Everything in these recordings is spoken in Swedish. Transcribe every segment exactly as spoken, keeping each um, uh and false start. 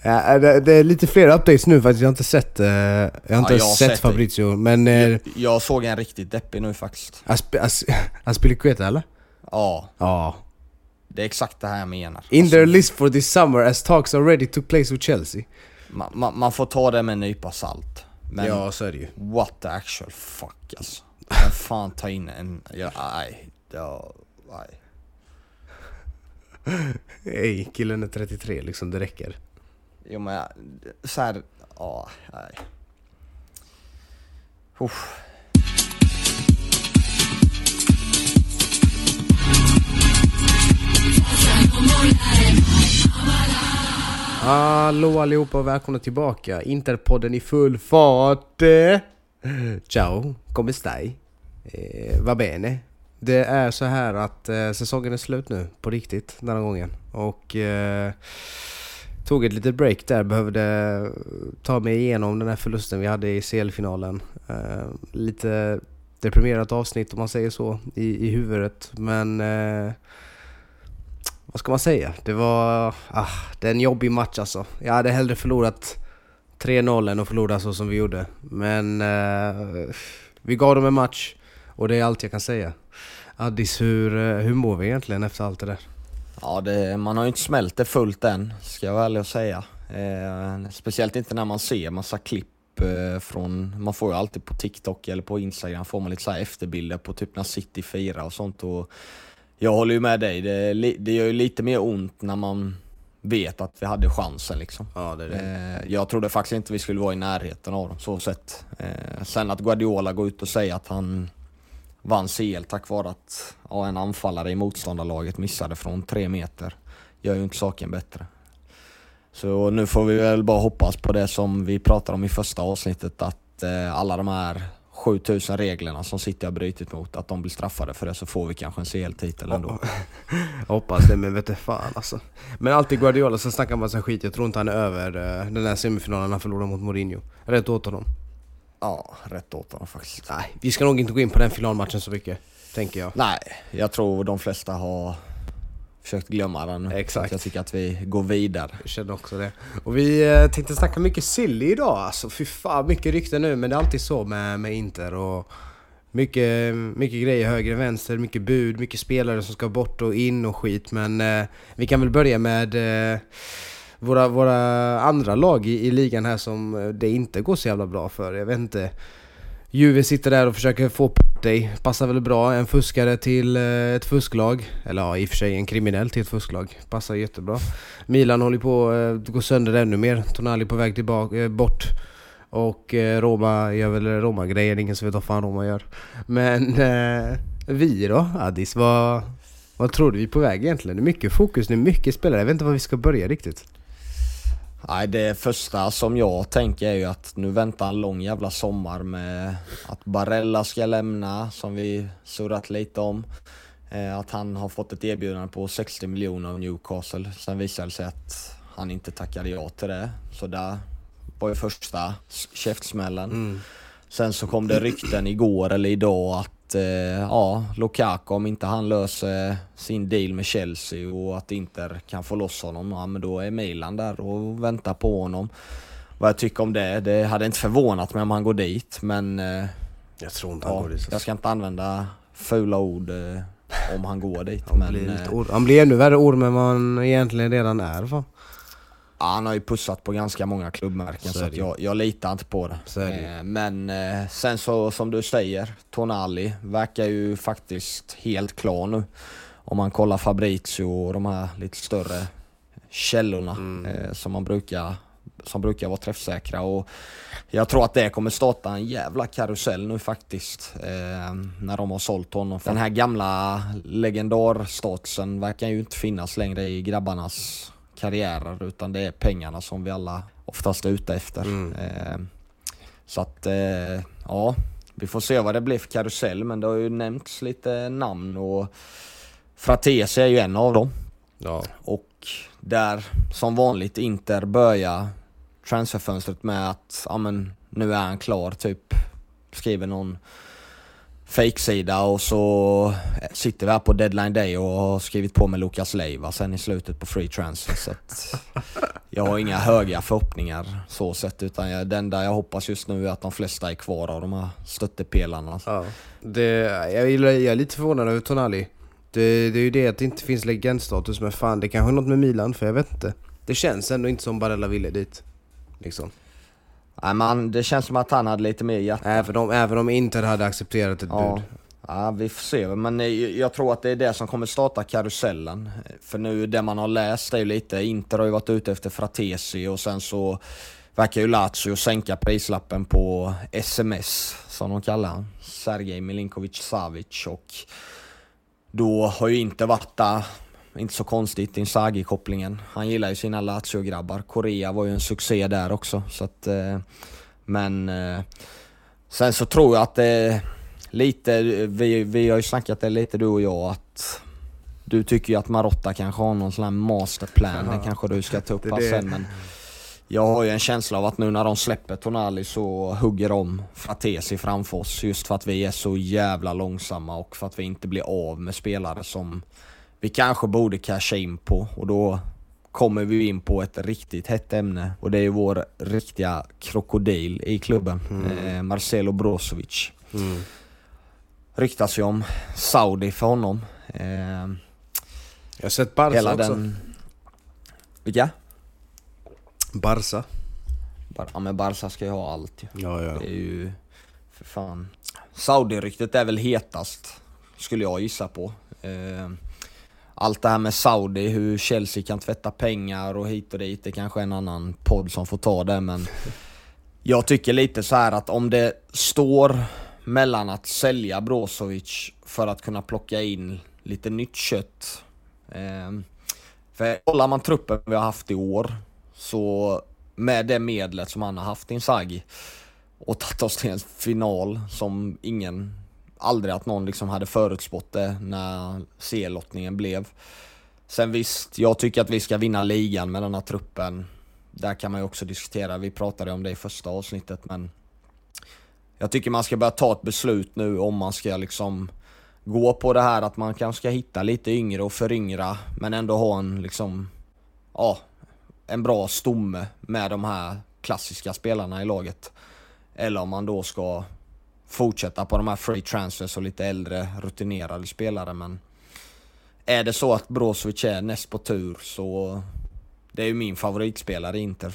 Ja, det, det är lite fler updates nu faktiskt. Jag har inte sett uh, jag har inte ja, jag har sett, sett Fabrizio, men uh, jag, jag såg en riktigt deppig nu faktiskt. Asp- As- Aspilicueta eller? Ja. Ja. Det är exakt det här jag menar. In alltså, their list for this summer as talks already took place with Chelsea. Man, man, man får ta det med en nypa salt. Men Ja, så är det ju. what the actual fuck alltså. Men fan ta in en... Ja, nej. Ja, nej. Ey, killen är trettiotre liksom, det räcker. Jo men så här, ja, nej. Uff. Hallå allihopa och välkomna tillbaka. Interpodden i full fart. Ciao, come stai? Eh, va bene? Det är så här att eh, säsongen är slut nu, på riktigt, den här gången. Och eh, tog ett litet break där, behövde ta mig igenom den här förlusten vi hade i C L-finalen. Eh, lite deprimerat avsnitt om man säger så, i, i huvudet. Men... Eh, vad ska man säga? Det var ah, det är en jobbig match alltså. Jag hade hellre förlorat tre noll än att förlora så som vi gjorde. Men eh, vi gav dem en match och det är allt jag kan säga. Addis, hur, hur mår vi egentligen efter allt det där? Ja, det, man har ju inte smält det fullt än, ska jag vara ärlig och säga. Eh, speciellt inte när man ser massa klipp eh, från... Man får ju alltid på TikTok eller på Instagram får man lite så här efterbilder på typ när City firar och sånt. Och jag håller ju med dig. Det, det gör ju lite mer ont när man vet att vi hade chansen liksom. Ja, det är det. Eh, jag trodde faktiskt inte vi skulle vara i närheten av dem, så sett. Eh, sen att Guardiola går ut och säger att han vann C L tack vare att ja, en anfallare i motståndarlaget missade från tre meter. Gör ju inte saken bättre. Så nu får vi väl bara hoppas på det som vi pratade om i första avsnittet. Att eh, alla de här sjutusen reglerna som City har brutit mot, att de blir straffade för det, så får vi kanske en C L-titel ändå. Hoppas det, men vet du fan alltså. Men alltid Guardiola så snackar man så skit. Jag tror inte han är över uh, den här semifinalen han förlorade mot Mourinho. Rätt åt honom. Ja, rätt åt honom faktiskt. Nej, vi ska nog inte gå in på den finalmatchen så mycket, tänker jag. Nej, jag tror de flesta har försökt glömma den. Exakt. Jag tycker att vi går vidare. Jag känner också det. Och vi eh, tänkte snacka mycket silly idag. Alltså fy fan, mycket rykte nu. Men det är alltid så med, med Inter. Och mycket, mycket grejer höger och vänster. Mycket bud, mycket spelare som ska bort och in och skit. Men eh, vi kan väl börja med eh, våra, våra andra lag i, i ligan här som det inte går så jävla bra för. Jag vet inte. Juve sitter där och försöker få på dig. Passar väl bra. En fuskare till ett fusklag. Eller ja, i och för sig en kriminell till ett fusklag. Passar jättebra. Milan håller på att gå sönder ännu mer. Tonali på väg tillbaka, bort. Och Roma gör väl Roma-grejer. Ingen som vet vad fan Roma gör. Men eh, vi då, Addis, vad, vad tror du vi är på väg egentligen? Det är mycket fokus nu, mycket spelare. Jag vet inte var vi ska börja riktigt. Nej, det första som jag tänker är ju att nu väntar en lång jävla sommar med att Barella ska lämna, som vi surrat lite om. Eh, att han har fått ett erbjudande på sextio miljoner av Newcastle. Sen visade det sig att han inte tackade ja till det. Så där var ju första käftsmällen. Mm. Sen så kom det rykten igår eller idag att eh, ja, Lukaku, om inte han löser sin deal med Chelsea och att Inter kan få loss honom, ja, men då är Milan där och väntar på honom. Vad jag tycker om det, det hade inte förvånat mig om han går dit, men eh, jag tror inte han ja, går dit. Jag ska inte använda fula ord eh, om han går dit. Han, men, blir lite eh, or- han blir ännu värre ord, men man egentligen redan är. Fan. Ja, han har ju pussat på ganska många klubbmärken, så, så att jag, jag litar inte på det. det. Eh, men eh, sen så som du säger, Tonali verkar ju faktiskt helt klar nu. Om man kollar Fabrizio och de här lite större källorna mm. eh, som man brukar som brukar vara träffsäkra. Och jag tror att det kommer starta en jävla karusell nu faktiskt, eh, när de har sålt honom. Den här gamla legendarstatsen verkar ju inte finnas längre i grabbarnas karriärer, utan det är pengarna som vi alla oftast är ute efter. Mm. Eh, så att eh, ja, vi får se vad det blir för karusell, men det har ju nämnts lite namn och Fratesi är ju en av dem. Ja. Och där som vanligt Inter börjar transferfönstret med att ja, men, nu är han klar, typ skriver någon fake-sida och så sitter vi här på deadline day och har skrivit på med Lukas Leiva sen i slutet på free transfer, så att jag har inga höga förhoppningar så sett, utan jag, den där jag hoppas just nu är att de flesta är kvar av de här stöttepelarna. Ja, det, jag, jag är lite förvånad över Tonali. Det, det är ju det att det inte finns legendstatus, men fan, det kanske är något med Milan, för jag vet inte. Det känns ändå inte som Barella ville dit liksom. Nej, man, det känns som att han hade lite mer hjärta. Även om, även om Inter hade accepterat ett ja. bud. Ja, vi får se. Men jag tror att det är det som kommer starta karusellen. För nu, det man har läst är ju lite, Inter har ju varit ute efter Fratesi och sen så verkar ju Lazio sänka prislappen på S M S, som de kallar han, Sergej Milinkovic-Savic, och då har ju inte varit där. Inte så konstigt, Inzaghi-kopplingen. Han gillar ju sina Lazio-grabbar. Korea var ju en succé där också. Så att, eh, men eh, sen så tror jag att det lite, vi, vi har ju snackat det lite du och jag, att du tycker ju att Marotta kanske har någon sån här masterplan. Det kanske du ska ta upp det sen, men jag har ju en känsla av att nu när de släpper Tonali så hugger de Fratesi framför oss, just för att vi är så jävla långsamma och för att vi inte blir av med spelare som vi kanske borde casha in på, och då kommer vi in på ett riktigt hett ämne, och det är vår riktiga krokodil i klubben, mm. eh, Marcelo Brozovic. Mm. Ryktas ju om Saudi för honom. Eh, jag har sett Barca också. Den... Vilka? Barca. Bar- ja, men Barca ska ju ha allt. Ju. Ja, ja. Det är ju, för fan. Saudi-ryktet är väl hetast, skulle jag gissa på. Eh, Allt det här med Saudi, hur Chelsea kan tvätta pengar och hit och dit, det kanske är en annan podd som får ta det, men jag tycker lite så här att om det står mellan att sälja Brozovic för att kunna plocka in lite nytt kött, eh, för kollar man truppen vi har haft i år, så med det medlet som han har haft, Inzaghi, och tagit oss till en final som ingen, aldrig att någon liksom hade förutspått det när C-lottningen blev. Sen visst, jag tycker att vi ska vinna ligan med den här truppen. Där kan man ju också diskutera, vi pratade om det i första avsnittet, men jag tycker man ska börja ta ett beslut nu om man ska liksom gå på det här att man kanske ska hitta lite yngre och föryngra, men ändå ha en liksom, ja, en bra stomme med de här klassiska spelarna i laget. Eller om man då ska fortsätta på de här free transfers och lite äldre rutinerade spelare. Men är det så att Brozovic är näst på tur, så det är ju min favoritspelare i Inter.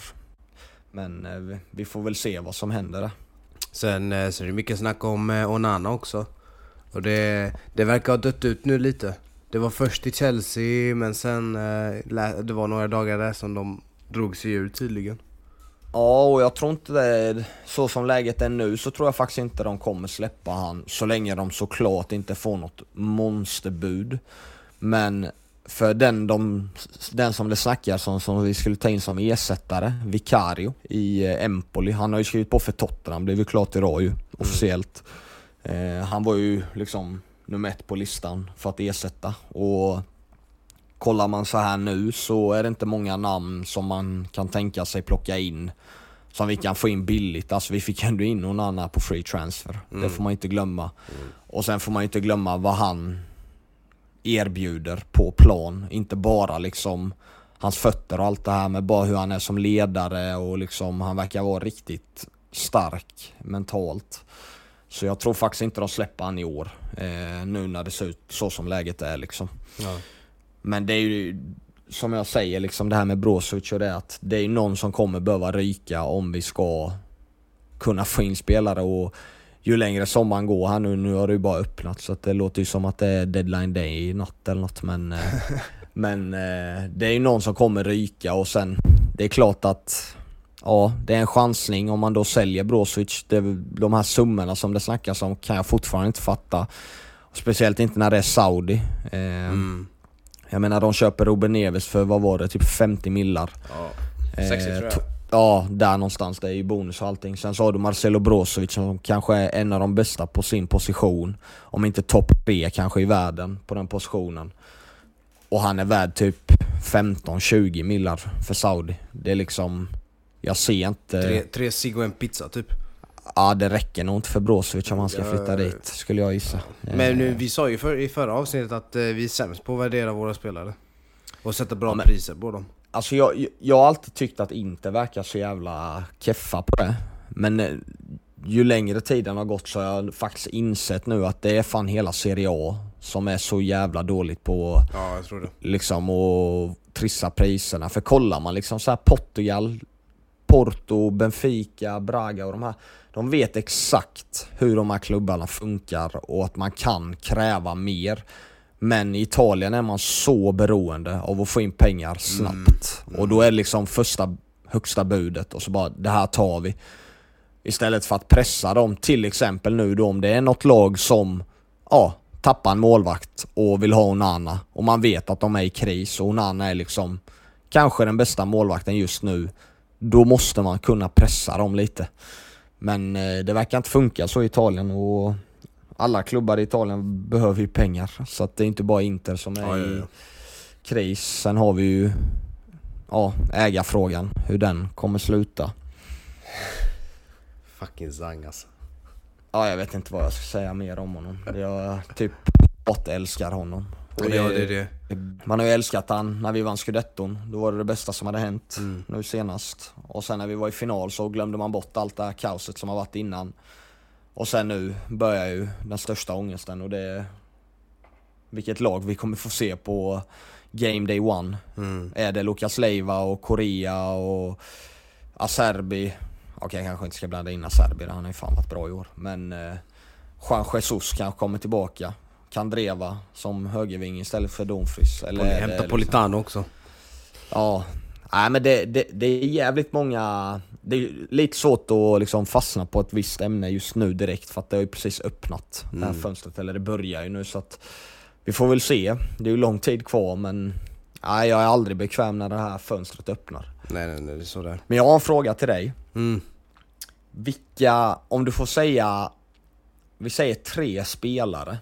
Men eh, vi får väl se vad som händer. Sen eh, så är det mycket snack om eh, Onana också. Och det, det verkar ha dött ut nu lite. Det var först i Chelsea, men sen eh, det var några dagar där som de drog sig ur tydligen. Ja, och jag tror inte det, så som läget är nu, så tror jag faktiskt inte de kommer släppa han, så länge de såklart inte får något monsterbud. Men för den, de, den som det snackar som, som vi skulle ta in som ersättare, Vicario i eh, Empoli, han har ju skrivit på för Tottenham, det är ju klart idag ju, mm. officiellt. Eh, han var ju liksom nummer ett på listan för att ersätta, och kollar man så här nu så är det inte många namn som man kan tänka sig plocka in som vi kan få in billigt. Alltså vi fick ändå in någon annan på free transfer. Mm. Det får man inte glömma. Mm. Och sen får man inte glömma vad han erbjuder på plan. Inte bara liksom hans fötter och allt det här, med bara hur han är som ledare, och liksom han verkar vara riktigt stark mentalt. Så jag tror faktiskt inte de släpper han i år. Eh, nu när det ser ut så som läget är liksom. Ja. Men det är ju, som jag säger, liksom det här med Brozovic och det, att det är någon som kommer behöva ryka om vi ska kunna få in spelare. Och ju längre sommaren går här nu, nu har det ju bara öppnat, så att det låter ju som att det är deadline day i natt eller något, men, men det är ju någon som kommer ryka. Och sen, det är klart att ja, det är en chansning om man då säljer Brozovic. Det, de här summorna som det snackas om kan jag fortfarande inte fatta, speciellt inte när det är Saudi. eh, mm. Jag menar, de köper Ruben Neves för, vad var det, typ femtio millar. Ja, sextio tror jag. T- ja, där någonstans, det är ju bonus och allting. Sen så har du Marcelo Brozovic som kanske är en av de bästa på sin position, om inte topp tre kanske i världen på den positionen. Och han är värd typ femton tjugo millar för Saudi. Det är liksom, jag ser inte... Tre, tre cigg och en pizza typ. Ja, det räcker nog inte för Brozovic om han ska flytta dit, skulle jag gissa. Men nu, vi sa ju för, i förra avsnittet att eh, vi är sämst på att värdera våra spelare och sätta bra ja, men, priser på dem. Alltså jag, jag har alltid tyckt att Inter verkar så jävla keffa på det. Men eh, ju längre tiden har gått så har jag faktiskt insett nu att det är fan hela Serie A som är så jävla dåligt på ja, jag tror det. Liksom att trissa priserna. För kollar man liksom så här Portugal, Porto, Benfica, Braga och de här, de vet exakt hur de här klubbarna funkar och att man kan kräva mer. Men i Italien är man så beroende av att få in pengar snabbt. Mm. Mm. Och då är det liksom första högsta budet och så bara, det här tar vi. Istället för att pressa dem, till exempel nu då om det är något lag som ja, tappar en målvakt och vill ha Onana. Och man vet att de är i kris och Onana är liksom kanske den bästa målvakten just nu. Då måste man kunna pressa dem lite. Men eh, det verkar inte funka så i Italien och alla klubbar i Italien behöver ju pengar. Så att det är inte bara Inter som är ja, ja, ja. i kris. Sen har vi ju ja, ägarfrågan, hur den kommer sluta. Fucking Zang alltså. Ja, jag vet inte vad jag ska säga mer om honom. Jag typ älskar honom. Och det, ja, det är det. Man har ju älskat han när vi vann Scudetton. Då var det det bästa som hade hänt mm. nu senast. Och sen när vi var i final så glömde man bort allt det här kaoset som har varit innan. Och sen nu börjar ju den största ångesten och det är vilket lag vi kommer få se på Game Day One. Mm. Är det Lucas Leiva och Korea och Acerbi? Okej, okay, jag kanske inte ska blanda in Acerbi, han har ju fan varit bra i år. Men eh, Juan Jesus kanske kommer tillbaka. Kandreva som högerving istället för Dumfries. Eller hämta liksom Politano också. Ja, nej men det, det, det är jävligt många. Det är lite svårt att liksom fastna på ett visst ämne just nu direkt. För att det har ju precis öppnat mm. det här fönstret. Eller det börjar ju nu så att vi får väl se. Det är ju lång tid kvar men nej, jag är aldrig bekväm när det här fönstret öppnar. Nej, nej, nej, det är så där. Men jag har en fråga till dig. Mm. Vilka, om du får säga, vi säger tre spelare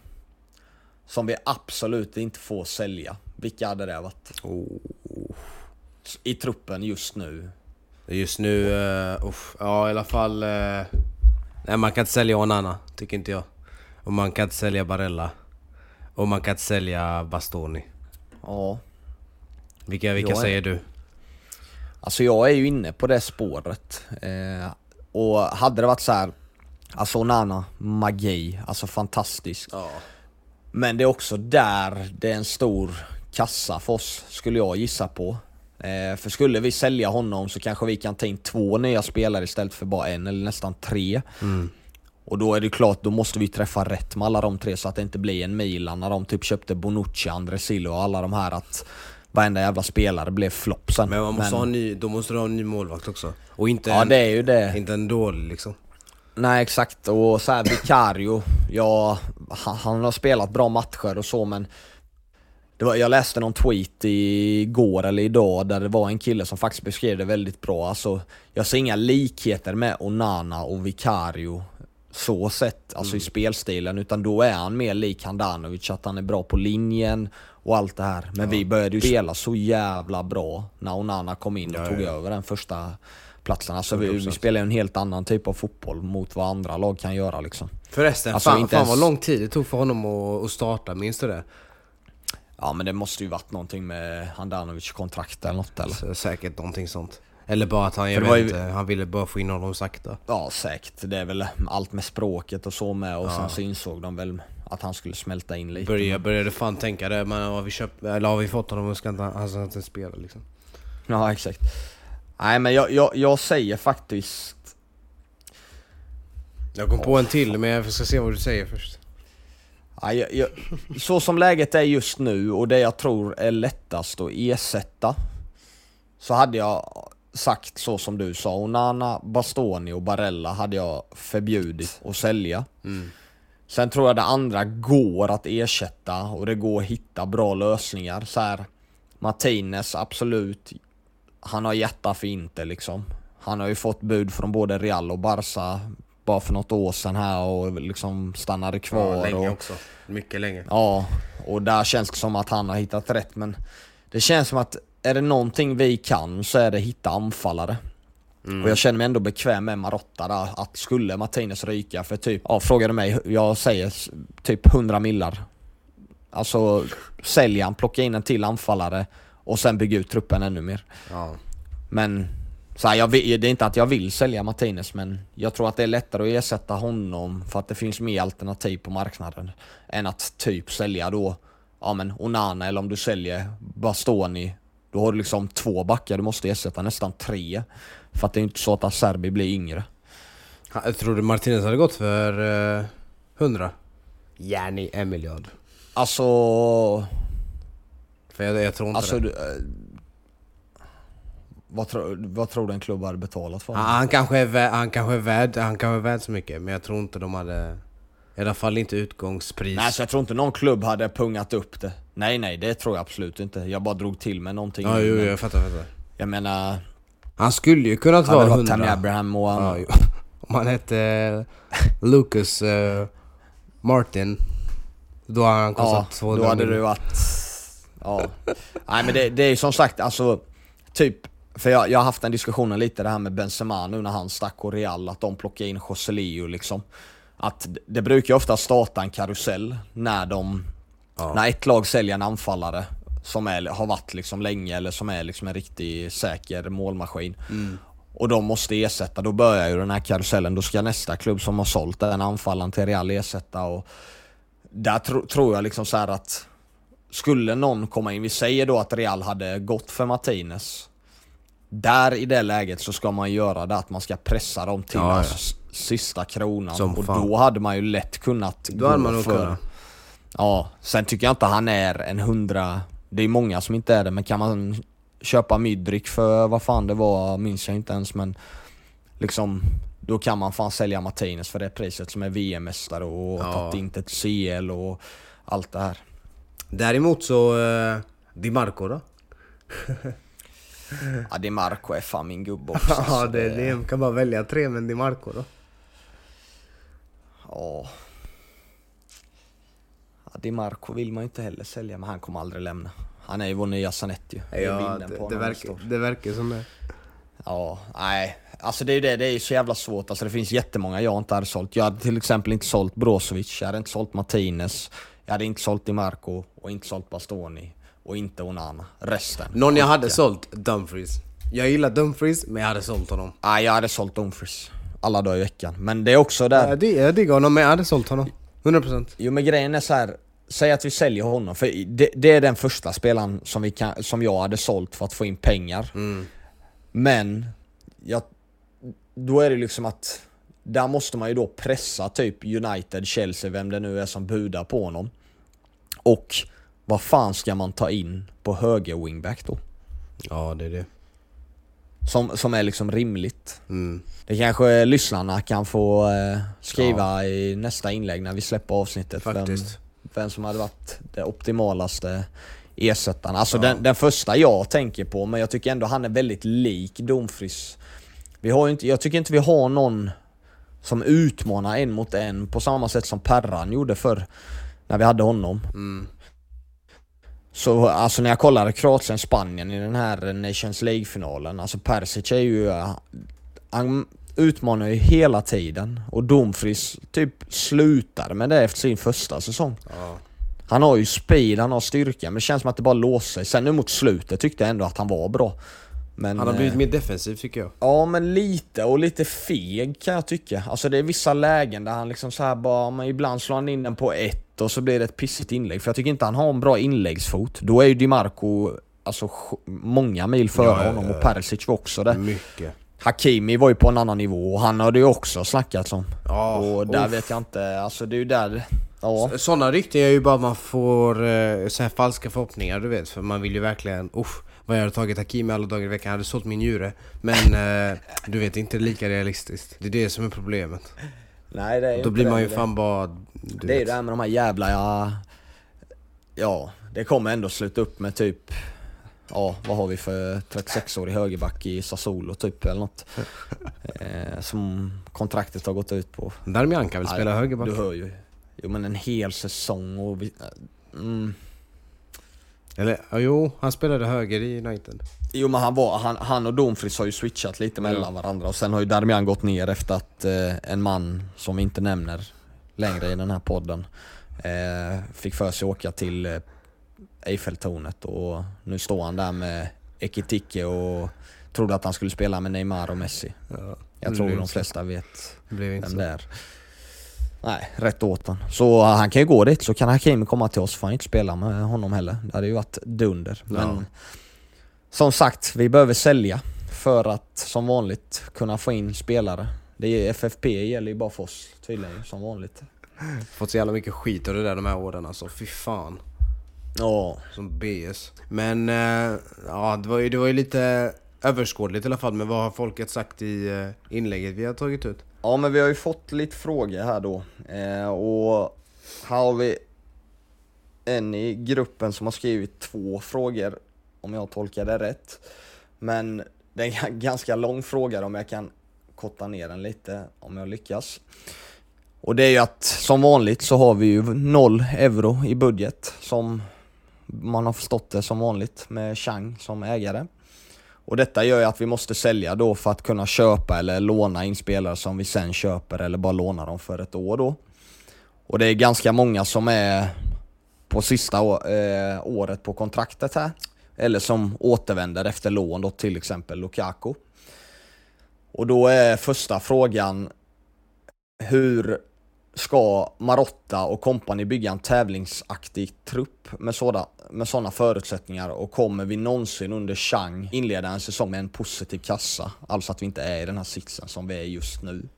som vi absolut inte får sälja. Vilka hade det varit? Oh. I truppen just nu. Just nu, uh, uff, ja i alla fall. Uh, nej, man kan inte sälja Onana, tycker inte jag. Och man kan inte sälja Barella. Och man kan inte sälja Bastoni. Ja. Vilka, vilka säger du? Alltså jag är ju inne på det spåret. Eh, och hade det varit så här, alltså Onana, magi, alltså fantastisk. Ja. Men det är också där det är en stor kassa för oss, skulle jag gissa på. Eh, för skulle vi sälja honom så kanske vi kan ta in två nya spelare istället för bara en eller nästan tre. Mm. Och då är det klart, då måste vi träffa rätt med alla de tre så att det inte blir en Milan när de typ köpte Bonucci, André Silva och alla de här, att varenda jävla spelare blev flopp sen. Men man måste Men, ha en ny, då måste du ha en ny målvakt också. Och inte ja, en, det är ju det. Inte en dålig liksom. Nej, exakt. Och så här Vicario, ja, han, han har spelat bra matcher och så, men det var, jag läste någon tweet igår eller idag där det var en kille som faktiskt beskrev det väldigt bra. Alltså, jag ser inga likheter med Onana och Vicario så sett, alltså mm. i spelstilen, utan då är han mer lik Handanovic, att han är bra på linjen och allt det här. Men ja. vi började ju spela så jävla bra när Onana kom in och ja, tog ja. över den första platsen. Alltså vi, vi spelar en helt annan typ av fotboll mot vad andra lag kan göra liksom. Förresten, alltså, fan, inte fan ens... vad lång tid det tog för honom att, att starta, minns du det? Ja, men det måste ju varit någonting med Handanovic kontrakt eller något eller? Så, säkert någonting sånt. Eller bara att han, jag vet, ju... han ville bara få in honom sakta. Ja, säkert. Det är väl allt med språket och så med. Och ja. sen så insåg de väl att han skulle smälta in lite. Började, började fan tänka det, men har vi, köpt, eller har vi fått honom och ska inte, han ska inte spela liksom. Ja, exakt. Nej, men jag, jag, jag säger faktiskt... Jag kom oh, på en till, fan. Men jag ska se vad du säger först. Ja, jag, jag, så som läget är just nu och det jag tror är lättast att ersätta, så hade jag sagt så som du sa. Onana, Bastoni och Barella hade jag förbjudit att sälja. Mm. Sen tror jag det andra går att ersätta och det går att hitta bra lösningar. Så här, Martinez, absolut. Han har hjärta för Inter liksom. Han har ju fått bud från både Real och Barca bara för något år sedan här och liksom stannade kvar. Ja, länge och, också. Mycket länge. Ja, och där känns det som att han har hittat rätt. Men det känns som att är det någonting vi kan så är det hitta anfallare. Mm. Och jag känner mig ändå bekväm med Marotta där, att skulle Martinez ryka för typ, ja, frågar du mig, jag säger typ hundra millar. Alltså sälja han, plocka in en till anfallare och sen bygga ut truppen ännu mer. Ja. Men så här, jag vill, det är inte att jag vill sälja Martinez, men jag tror att det är lättare att ersätta honom för att det finns mer alternativ på marknaden än att typ sälja då, ja men Onana, eller om du säljer Bastoni, då har du liksom två backar, du måste ersätta nästan tre, för att det är inte så att Acerbi blir yngre. Jag tror du Martinez hade gått för uh, hundra? Gärna en miljard. Alltså... För jag, jag tror inte alltså, det. Du, uh, vad, tro, vad tror du en klubb hade betalat för? Han, han, kanske är värd, han, kanske är värd, han kanske är värd så mycket, men jag tror inte de hade... I alla fall inte utgångspris. Nej, så jag tror inte någon klubb hade pungat upp det. Nej, nej, det tror jag absolut inte. Jag bara drog till med någonting. Ja, jo, jag fattar, fattar. Jag menar... Han skulle ju kunnat vara hundra. Tammy Abraham och han... Ja, om han hette Lucas uh, Martin, då hade han kostat ja, tvåhundra. Då hade det varit... Ja. Nej, men det, det är ju som sagt, alltså... Typ... För jag, jag har haft en diskussion lite det här med Benzema nu när han stack och Real, att de plockar in Joselio liksom. Att det brukar ju ofta starta en karusell när de... Ja. När ett lag säljer en anfallare som är, har varit liksom länge, eller som är liksom en riktigt säker målmaskin. Mm. Och de måste ersätta, då börjar ju den här karusellen. Då ska nästa klubb som har sålt den anfallaren till Real ersätta. Och där tro, tror jag liksom så här att skulle någon komma in, vi säger då att Real hade gått för Martinez. Där i det läget så ska man göra det att man ska pressa dem till ja, ja. sista kronan. Som och fan. Då hade man ju lätt kunnat då hade man för... Ja, sen tycker jag inte han är en hundra. Det är många som inte är det, men kan man köpa Mydrik för vad fan det var, minns jag inte ens, men liksom då kan man fan sälja Martinez för det priset som är V M-mästare och ja. tagit inte ett C L och allt det här. Däremot så uh, Di Marco då? Ja, Di Marco är fan min gubbe också. Ja, det, det kan bara välja tre, men Di Marco då? Ja. ja Di Marco vill man ju inte heller sälja, men han kommer aldrig lämna. Han är ju vår nya Zanetti. Ja, det, det, det, verkar, det verkar som det. Ja, nej. Alltså det är ju det, det är ju så jävla svårt. Alltså det finns jättemånga jag inte hade sålt. Jag hade till exempel inte sålt Brozovic, jag hade inte sålt Martinez, jag hade inte sålt Di Marco och inte sålt Bastoni och inte Onana. Resten. Någon jag hade sålt, Dumfries. Jag gillar Dumfries, men jag hade sålt honom. Nej, jag hade sålt Dumfries alla dagar i veckan. Men det är också där... Ja, det, jag diggar honom, men jag hade sålt honom. hundra procent. Jo, men grejen är så här. Säg att vi säljer honom. För det, det är den första spelaren som, vi kan, som jag hade sålt för att få in pengar. Mm. Men... Jag, då är det liksom att... Där måste man ju då pressa typ United, Chelsea, vem det nu är som budar på honom. Och... Vad fan ska man ta in på höger wingback då? Ja, det är det. Som, som är liksom rimligt. Mm. Det kanske lyssnarna kan få eh, skriva ja. i nästa inlägg när vi släpper avsnittet. Faktiskt. Vem, vem som hade varit det optimalaste ersättaren. Alltså ja. den, den första jag tänker på, men jag tycker ändå han är väldigt lik Dumfries. Vi har inte, jag tycker inte vi har någon som utmanar en mot en på samma sätt som Perran gjorde för när vi hade honom. Mm. Så alltså när jag kollade Kroatien Spanien i den här Nations League-finalen, alltså Persic är ju, han utmanar ju hela tiden, och Dumfries typ slutar med det efter sin första säsong. Ja. Han har ju speed, han har styrka, men det känns som att det bara låser sig. Sen nu mot slutet tyckte jag ändå att han var bra. Men, han har blivit mer defensiv tycker jag. Ja, men lite, och lite feg kan jag tycka. Alltså det är vissa lägen där han liksom så här bara, men ibland slår han in den på ett och så blir det ett pissigt inlägg. För jag tycker inte han har en bra inläggsfot. Då är ju Di Marco alltså många mil före ja, honom, och Perisic var också det. Mycket. Hakimi var ju på en annan nivå, och han hade ju också snackat om. Ja, och där uff. vet jag inte, alltså det är ju där... Ja. Sådana rykten är ju bara att man får uh, så här falska förhoppningar, du vet. För man vill ju verkligen, uff, vad jag hade tagit Hakimi alla dagar i veckan, hade sålt min njure. Men uh, du vet, inte lika realistiskt. Det är det som är problemet. Nej, det är då blir man ju det. fan bara... Det vet. Är ju det här med de här jävla... Ja, ja, det kommer ändå sluta upp med typ... Ja, vad har vi för trettiosex-årig högerback i Sassuolo typ, eller något. eh, som kontraktet har gått ut på. Darmian kan väl spela högerback? Du hör ju. Jo, men en hel säsong och... Vi, mm, Eller, ja, jo, han spelade höger i United. Jo, men han, var, han, han och Dumfries har ju switchat lite mellan ja. varandra. Och sen har ju Darmian gått ner efter att eh, en man som vi inte nämner längre i den här podden eh, fick för sig åka till eh, Eiffeltornet. Och nu står han där med Ekitike och trodde att han skulle spela med Neymar och Messi. Ja, jag tror de flesta vet vem det är. Nej, rätt åt han. Så han kan ju gå dit, så kan Hakimi komma till oss, för han inte spela med honom heller. Det hade ju varit dunder. Ja. Men som sagt, vi behöver sälja för att som vanligt kunna få in spelare. Det är F F P gäller ju bara för oss tydligen, som vanligt. Fått så jävla mycket skit och det där de här åren, alltså fy fan. Ja. Som B S. Men äh, ja, det var ju, det var ju lite överskådligt i alla fall. Men vad har folket sagt i äh, inlägget vi har tagit ut? Ja, men vi har ju fått lite frågor här då. Eh, och här har vi en i gruppen som har skrivit två frågor, om jag tolkar det rätt. Men det är en ganska lång fråga, om jag kan korta ner den lite, om jag lyckas. Och det är ju att som vanligt så har vi ju noll euro i budget, som man har förstått det som vanligt, med Chang som ägare. Och detta gör ju att vi måste sälja då för att kunna köpa eller låna in spelare som vi sen köper, eller bara låna dem för ett år då. Och det är ganska många som är på sista å- eh, året på kontraktet här, eller som återvänder efter lån då, till exempel Lukaku. Och då är första frågan: hur ska Marotta och kompani bygga en tävlingsaktig trupp med sådana med sådana förutsättningar, och kommer vi någonsin under Chang inleda en säsong med en positiv kassa? Alltså att vi inte är i den här sitsen som vi är just nu.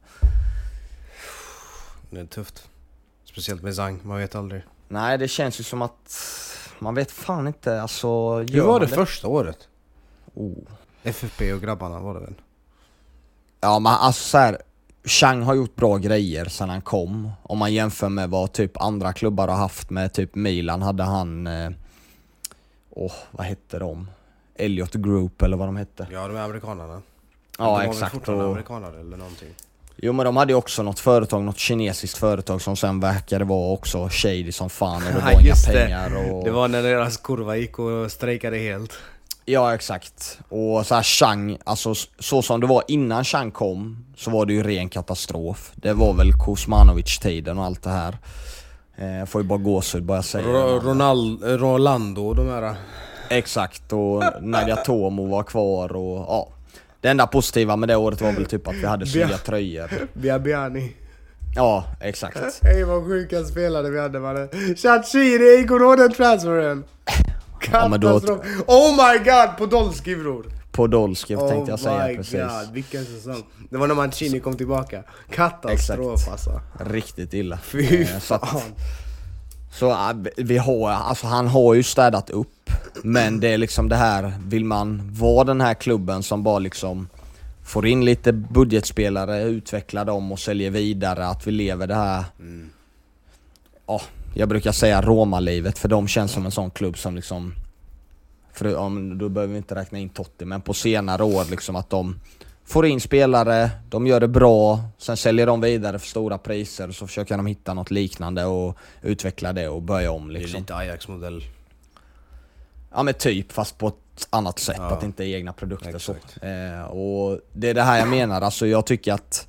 Det är tufft. Speciellt med Zhang, man vet aldrig. Nej, det känns ju som att man vet fan inte, alltså. Hur var det, det första året? Oh. F F P och grabbarna var det väl? Ja, men alltså så här, Chang har gjort bra grejer sedan han kom. Om man jämför med vad typ andra klubbar har haft, med typ Milan hade han eh, åh, vad hette de? Elliot Group eller vad de hette. Ja, de är amerikanerna. Ja, de exakt. Fortfarande och amerikanare eller någonting. Jo, men de hade ju också något företag, något kinesiskt företag som sen verkade vara också shady som fan, och det var inga pengar. Och... det var när deras kurva gick och strejkade helt. Ja, exakt. Och så här Chang, alltså så som det var innan Chang kom, så var det ju ren katastrof. Det var väl Kuzmanovic-tiden och allt det här. Eh, får ju bara gåshud bara säga. R- Ronald, Rolando, de här. Exakt, och Nagatomo var kvar och ja. Det enda positiva med det året var väl typ att vi hade snygga tröjor. Biabiani. Ja, exakt. Hej, vad sjuka spelare vi hade, man. Shachiri, Ikonoden transferen. Ja, men då... Oh my god, Podolski, bror. Podolski tänkte oh jag säga, precis. Oh my god, vilken säsong. Det var när Mancini kom tillbaka. Katastrof, alltså. Riktigt illa. Fy fan. Så, att, så vi har, alltså han har ju städat upp. Men det är liksom det här, vill man vara den här klubben som bara liksom får in lite budgetspelare, utvecklar dem och säljer vidare, att vi lever det här mm. ja, jag brukar säga Roma-livet, för de känns som en sån klubb som liksom, för ja, då behöver vi inte räkna in Totti, men på senare år liksom att de får in spelare, de gör det bra, sen säljer de vidare för stora priser, och så försöker de hitta något liknande och utveckla det och börja om liksom. Det är lite Ajax-modell. Ja, men typ, fast på ett annat sätt, ja. Att det inte är egna produkter. Så. Eh, och det är det här jag menar, alltså jag tycker att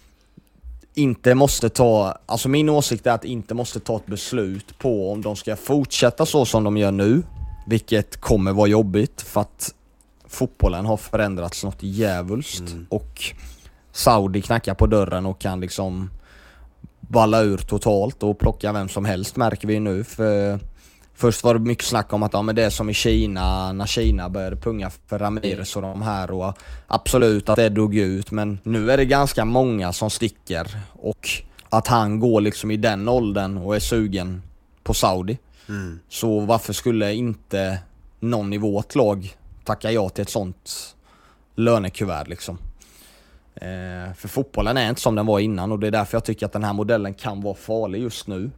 inte måste ta, alltså min åsikt är att inte måste ta ett beslut på om de ska fortsätta så som de gör nu, vilket kommer vara jobbigt för att fotbollen har förändrats något jävulst mm. och Saudi knackar på dörren och kan liksom balla ur totalt och plocka vem som helst, märker vi nu. För först var det mycket snack om att ja, men det är som i Kina, när Kina började punga för Ramirez och de här, och absolut att det dog ut, men nu är det ganska många som sticker, och att han går liksom i den åldern och är sugen på Saudi. Mm. Så varför skulle inte någon i vårt lag tacka ja till ett sånt lönekuvert liksom? Eh, för fotbollen är inte som den var innan, och det är därför jag tycker att den här modellen kan vara farlig just nu.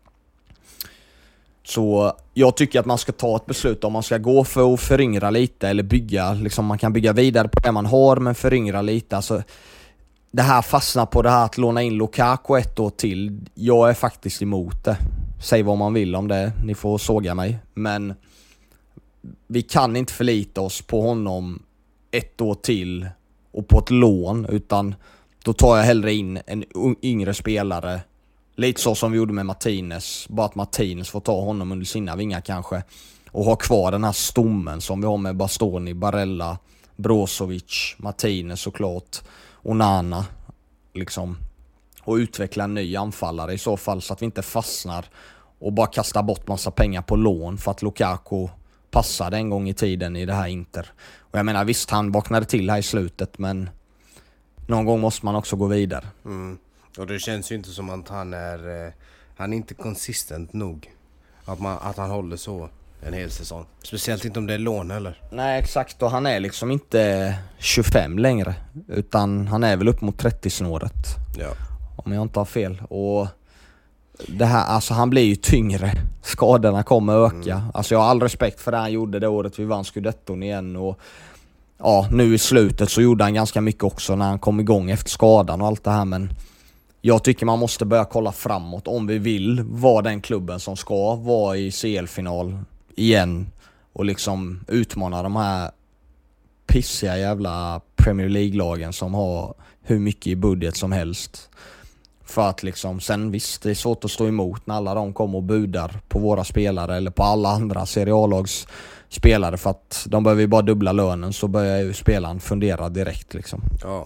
Så jag tycker att man ska ta ett beslut om man ska gå för att föryngra lite eller bygga, liksom man kan bygga vidare på det man har men föryngra lite. Alltså, det här fastnar på det här att låna in Lukaku ett år till. Jag är faktiskt emot det. Säg vad man vill om det, ni får såga mig. Men vi kan inte förlita oss på honom ett år till och på ett lån, utan då tar jag hellre in en yngre spelare. Lite så som vi gjorde med Martinez. Bara att Martinez får ta honom under sina vingar kanske. Och ha kvar den här stommen som vi har med Bastoni, Barella, Brozovic, Martinez såklart. Onana. Liksom. Och utveckla en ny anfallare i så fall, så att vi inte fastnar och bara kastar bort massa pengar på lån för att Lukaku passade en gång i tiden i det här Inter. Och jag menar, visst, han vaknade till här i slutet, men någon gång måste man också gå vidare. Mm. Och det känns ju inte som att han är eh, han är inte konsistent nog att, man, att han håller så en hel säsong. Speciellt inte om det är lån heller. Nej, exakt. Och han är liksom inte tjugofem längre, utan han är väl upp mot trettio-snåret. Ja. Om jag inte har fel. Och det här, alltså han blir ju tyngre. Skadorna kommer öka. Mm. Alltså jag har all respekt för det han gjorde det året vi vann Scudetton igen. Och ja, nu i slutet så gjorde han ganska mycket också när han kom igång efter skadan och allt det här. Men jag tycker man måste börja kolla framåt om vi vill vara den klubben som ska vara i C L-final igen. Och liksom utmana de här pissiga jävla Premier League-lagen som har hur mycket i budget som helst. För att liksom, sen visst, det är svårt att stå emot när alla de kommer och budar på våra spelare eller på alla andra Serie A-lags spelare, för att de behöver ju bara dubbla lönen, så börjar ju spelaren fundera direkt liksom. Ja.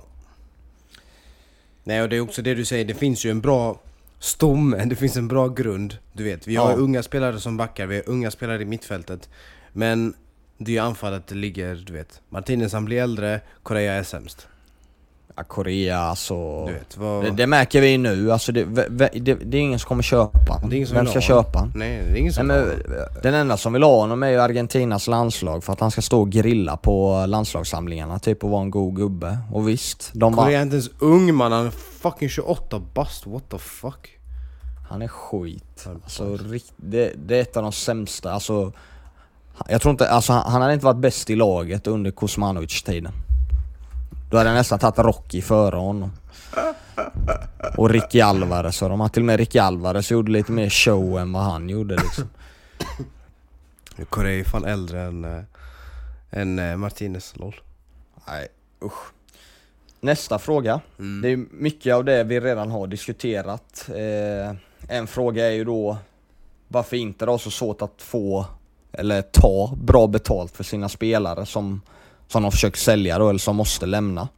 Nej, och det är också det du säger, det finns ju en bra stomme, det finns en bra grund, du vet. Vi har ja. unga spelare som backar, vi har unga spelare i mittfältet, men det är ju anfallet det ligger, du vet. Martinez han blir äldre, Correa är sämst. Ja, Korea, alltså, du vet, vad... det, det märker vi nu, alltså det, det, det är ingen som kommer köpa. Det är ingen som Vem ska köpa? Nej, det är ingen som Nej, men, den enda som vill ha honom är ju Argentinas landslag, för att han ska stå och grilla på landslagssamlingarna typ, och vara en god gubbe. Och visst, de Korea är inte ens ung, man, han är fucking tjugoåtta bast, what the fuck. Han är skit. Alltså, det, det är ett av de sämsta, alltså jag tror inte, alltså han hade inte varit bäst i laget under Kuzmanovic-tiden. Då hade jag nästan tagit Rocky före honom. Och Ricky Alvarez. Och de har till och med Ricky Alvarez gjorde lite mer show än vad han gjorde liksom. Korea är fan äldre än, äh, än äh, Martinez, lol. Nej, usch. Nästa fråga. Mm. Det är mycket av det vi redan har diskuterat. Eh, en fråga är ju då, varför inte det är så svårt att få eller ta bra betalt för sina spelare som som de försöker sälja då, eller som måste lämna.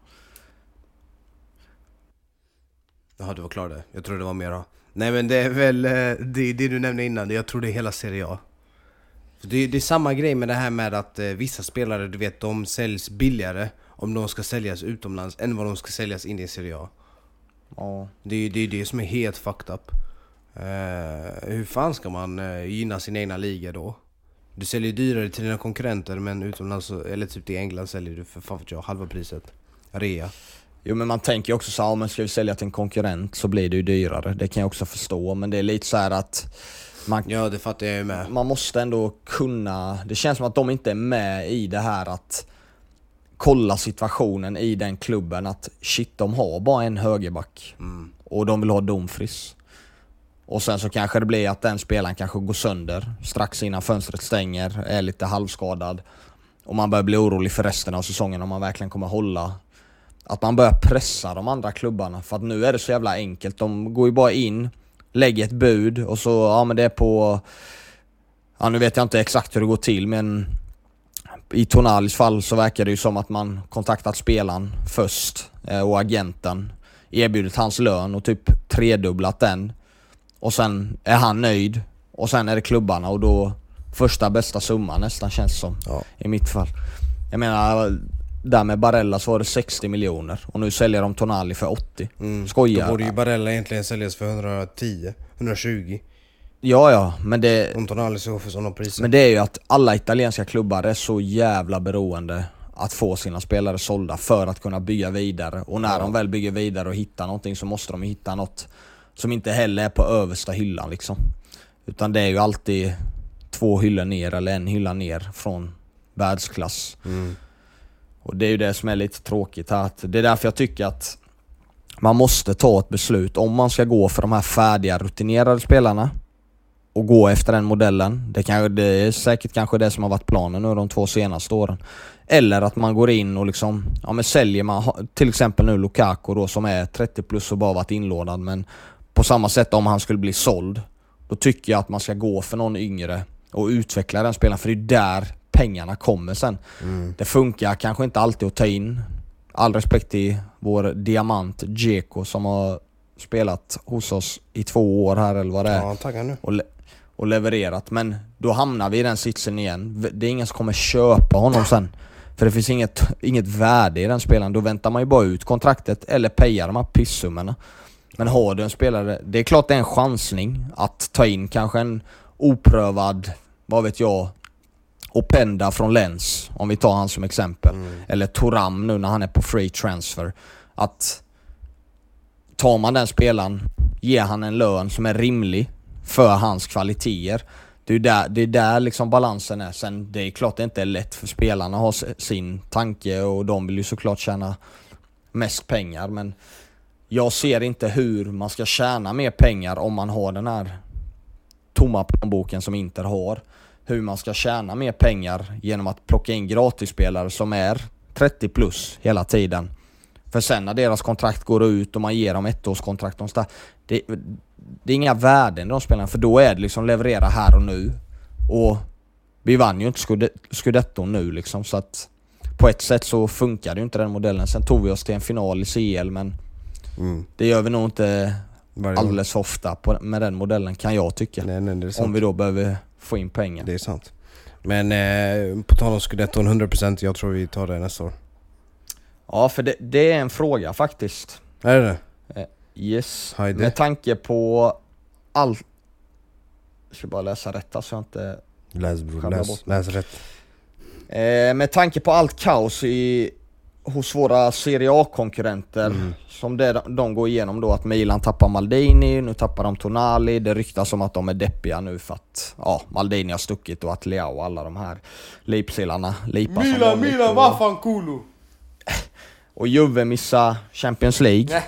Ja, du var klar där. Jag tror det var mera. Nej, men det är väl det, det du nämnde innan. Jag tror det är hela Serie A. Det, det är samma grej med det här med att eh, vissa spelare, du vet, de säljs billigare om de ska säljas utomlands än vad de ska säljas in i Serie A. Ja. Det är det, det som är helt fucked up. Uh, hur fan ska man uh, gynna sin egna liga då? Du säljer dyrare till dina konkurrenter, men utomlands, eller typ i England säljer du för fan för jag, halva priset. Rea. Jo, men man tänker ju också så här, om man ska sälja till en konkurrent så blir det ju dyrare. Det kan jag också förstå, men det är lite så här att man, ja, det fattar jag ju med. Man måste ändå kunna, det känns som att de inte är med i det här att kolla situationen i den klubben, att shit, de har bara en högerback mm. och de vill ha Dumfries. Och sen så kanske det blir att den spelaren kanske går sönder strax innan fönstret stänger, är lite halvskadad. Och man börjar bli orolig för resten av säsongen om man verkligen kommer hålla. Att man börjar pressa de andra klubbarna. För att nu är det så jävla enkelt. De går ju bara in, lägger ett bud och så, ja men det är på... Ja, nu vet jag inte exakt hur det går till, men i Tonalis fall så verkar det ju som att man kontaktat spelaren först och agenten, erbjudit hans lön och typ tredubblat den. Och sen är han nöjd. Och sen är det klubbarna. Och då första bästa summa nästan, känns som. Ja. I mitt fall. Jag menar, där med Barella så var det sextio miljoner. Och nu säljer de Tonali för åttio. Mm. Skojar. Då borde ju Barella egentligen säljas för hundratio, hundratjugo. Ja, ja. Men det, om Tonali så för sådana priser. Men det är ju att alla italienska klubbar är så jävla beroende att få sina spelare sålda för att kunna bygga vidare. Och när ja. de väl bygger vidare och hittar någonting, så måste de hitta något som inte heller är på översta hyllan liksom. Utan det är ju alltid två hyllor ner eller en hylla ner från världsklass. Mm. Och det är ju det som är lite tråkigt här. Att det är därför jag tycker att man måste ta ett beslut om man ska gå för de här färdiga rutinerade spelarna och gå efter den modellen. Det, kan, det är säkert kanske det som har varit planen nu de två senaste åren. Eller att man går in och liksom, ja men säljer man till exempel nu Lukaku då som är trettio plus och bara varit inlånad, men på samma sätt om han skulle bli såld, då tycker jag att man ska gå för någon yngre och utveckla den spelaren, för det är där pengarna kommer sen. Mm. Det funkar kanske inte alltid att ta in. All respekt till vår diamant Dzeko som har spelat hos oss i två år här eller vad det är. Ja, tackar nu. Och, le- och levererat. Men då hamnar vi i den sitsen igen. Det är ingen som kommer köpa honom sen. För det finns inget, inget värde i den spelaren. Då väntar man ju bara ut kontraktet eller payar de här pissummorna. Men har du en spelare, det är klart det är en chansning att ta in kanske en oprövad, vad vet jag, Openda från Lens, om vi tar han som exempel. Mm. Eller Thuram nu när han är på free transfer. Att tar man den spelaren, ger han en lön som är rimlig för hans kvaliteter. Det är där, det är där liksom balansen är. Sen det är klart det inte är lätt för spelarna att ha sin tanke och de vill ju såklart tjäna mest pengar. Men jag ser inte hur man ska tjäna mer pengar om man har den här tomma plånboken som Inter har. Hur man ska tjäna mer pengar genom att plocka in gratisspelare som är trettio plus hela tiden. För sen när deras kontrakt går ut och man ger dem ettårskontrakt, det, det är inga värden i de spelarna, för då är det liksom leverera här och nu. Och vi vann ju inte Scudetton nu liksom, så att på ett sätt så funkar det ju inte den modellen. Sen tog vi oss till en final i C L, men mm. det gör vi nog inte alldeles ofta på, med den modellen, kan jag tycka. Nej, nej, det är sant. Om vi då behöver få in pengar. Det är sant. Men eh, på tal om Scudetton, hundra procent, jag tror vi tar det nästa år. Ja, för det, det är en fråga faktiskt. Är det det? Eh, yes. Heide. Med tanke på allt... Jag ska bara läsa rätt så jag inte... Läs bror, läs, läs rätt. Eh, med tanke på allt kaos i, hos våra Serie A-konkurrenter mm. som det, de går igenom då, att Milan tappar Maldini, nu tappar de Tonali, det ryktas om att de är deppiga nu för att ja, Maldini har stuckit och att Leao och alla de här lipsillarna lipar Milan, som vanligt. Milan, vad fan kulo! Och Juve missar Champions League.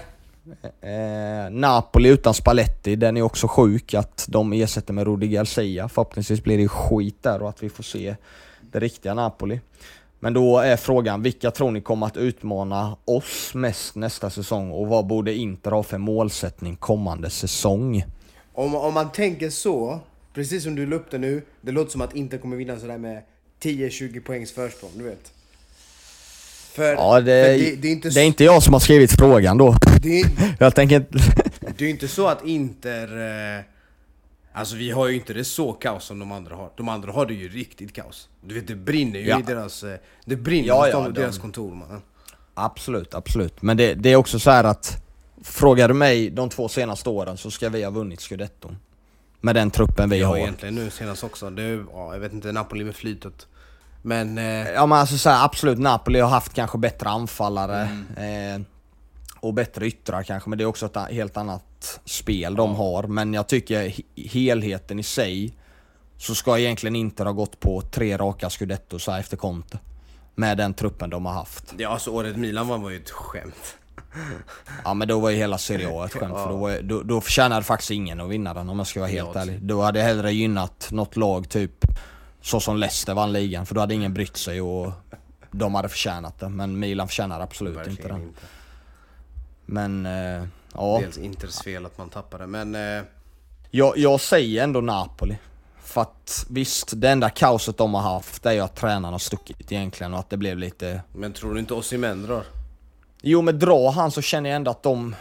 Eh, Napoli utan Spalletti, den är också sjuk att de ersätter med Rudi Garcia. Förhoppningsvis blir det skit där och att vi får se det riktiga Napoli. Men då är frågan, vilka tror ni kommer att utmana oss mest nästa säsong? Och vad borde Inter ha för målsättning kommande säsong? Om, om man tänker så, precis som du la upp det nu, det låter som att Inter kommer vinna sådär med tio tjugo poängs försprång, du vet. För, ja, det, för det, det, är inte det är inte jag som har skrivit frågan då. Det är, jag tänker inte... det är inte så att Inter... Eh, alltså vi har ju inte det så kaos som de andra har. De andra har det ju riktigt kaos. Du vet, det brinner ju ja. i deras... Eh, det brinner ja, ja, de, deras kontor, man. Absolut, absolut. Men det, det är också så här att... Frågar du mig de två senaste åren så ska vi ha vunnit Scudetton. Med den truppen vi ja, har. Ja, egentligen nu senast också. Det är, ja, jag vet inte, Napoli med flytet. Men, eh... ja men alltså så här, absolut, Napoli har haft kanske bättre anfallare mm. eh, och bättre yttrar kanske, men det är också ett helt annat spel de har. Men jag tycker helheten i sig så ska egentligen inte ha gått på tre raka Scudetto så här efter Conte med den truppen de har haft. Ja, alltså året Milan var, var ju ett skämt. Ja, men då var ju hela Serie A ett skämt, ja. För då, var, då, då förtjänade faktiskt ingen att vinna den, om jag ska vara helt ja, ärlig. Då hade jag hellre gynnat något lag typ så som Leicester vann ligan, för då hade ingen brytt sig och de hade förtjänat det. Men Milan förtjänar absolut verkligen inte den. Inte. Men, eh, ja. Dels Inters fel att man tappade, men... Eh... Jag, jag säger ändå Napoli. För att visst, det enda kaoset de har haft är ju att tränarna har stuckit egentligen och att det blev lite... Men tror du inte Osimhen drar? Jo, men drar han så känner jag ändå att de...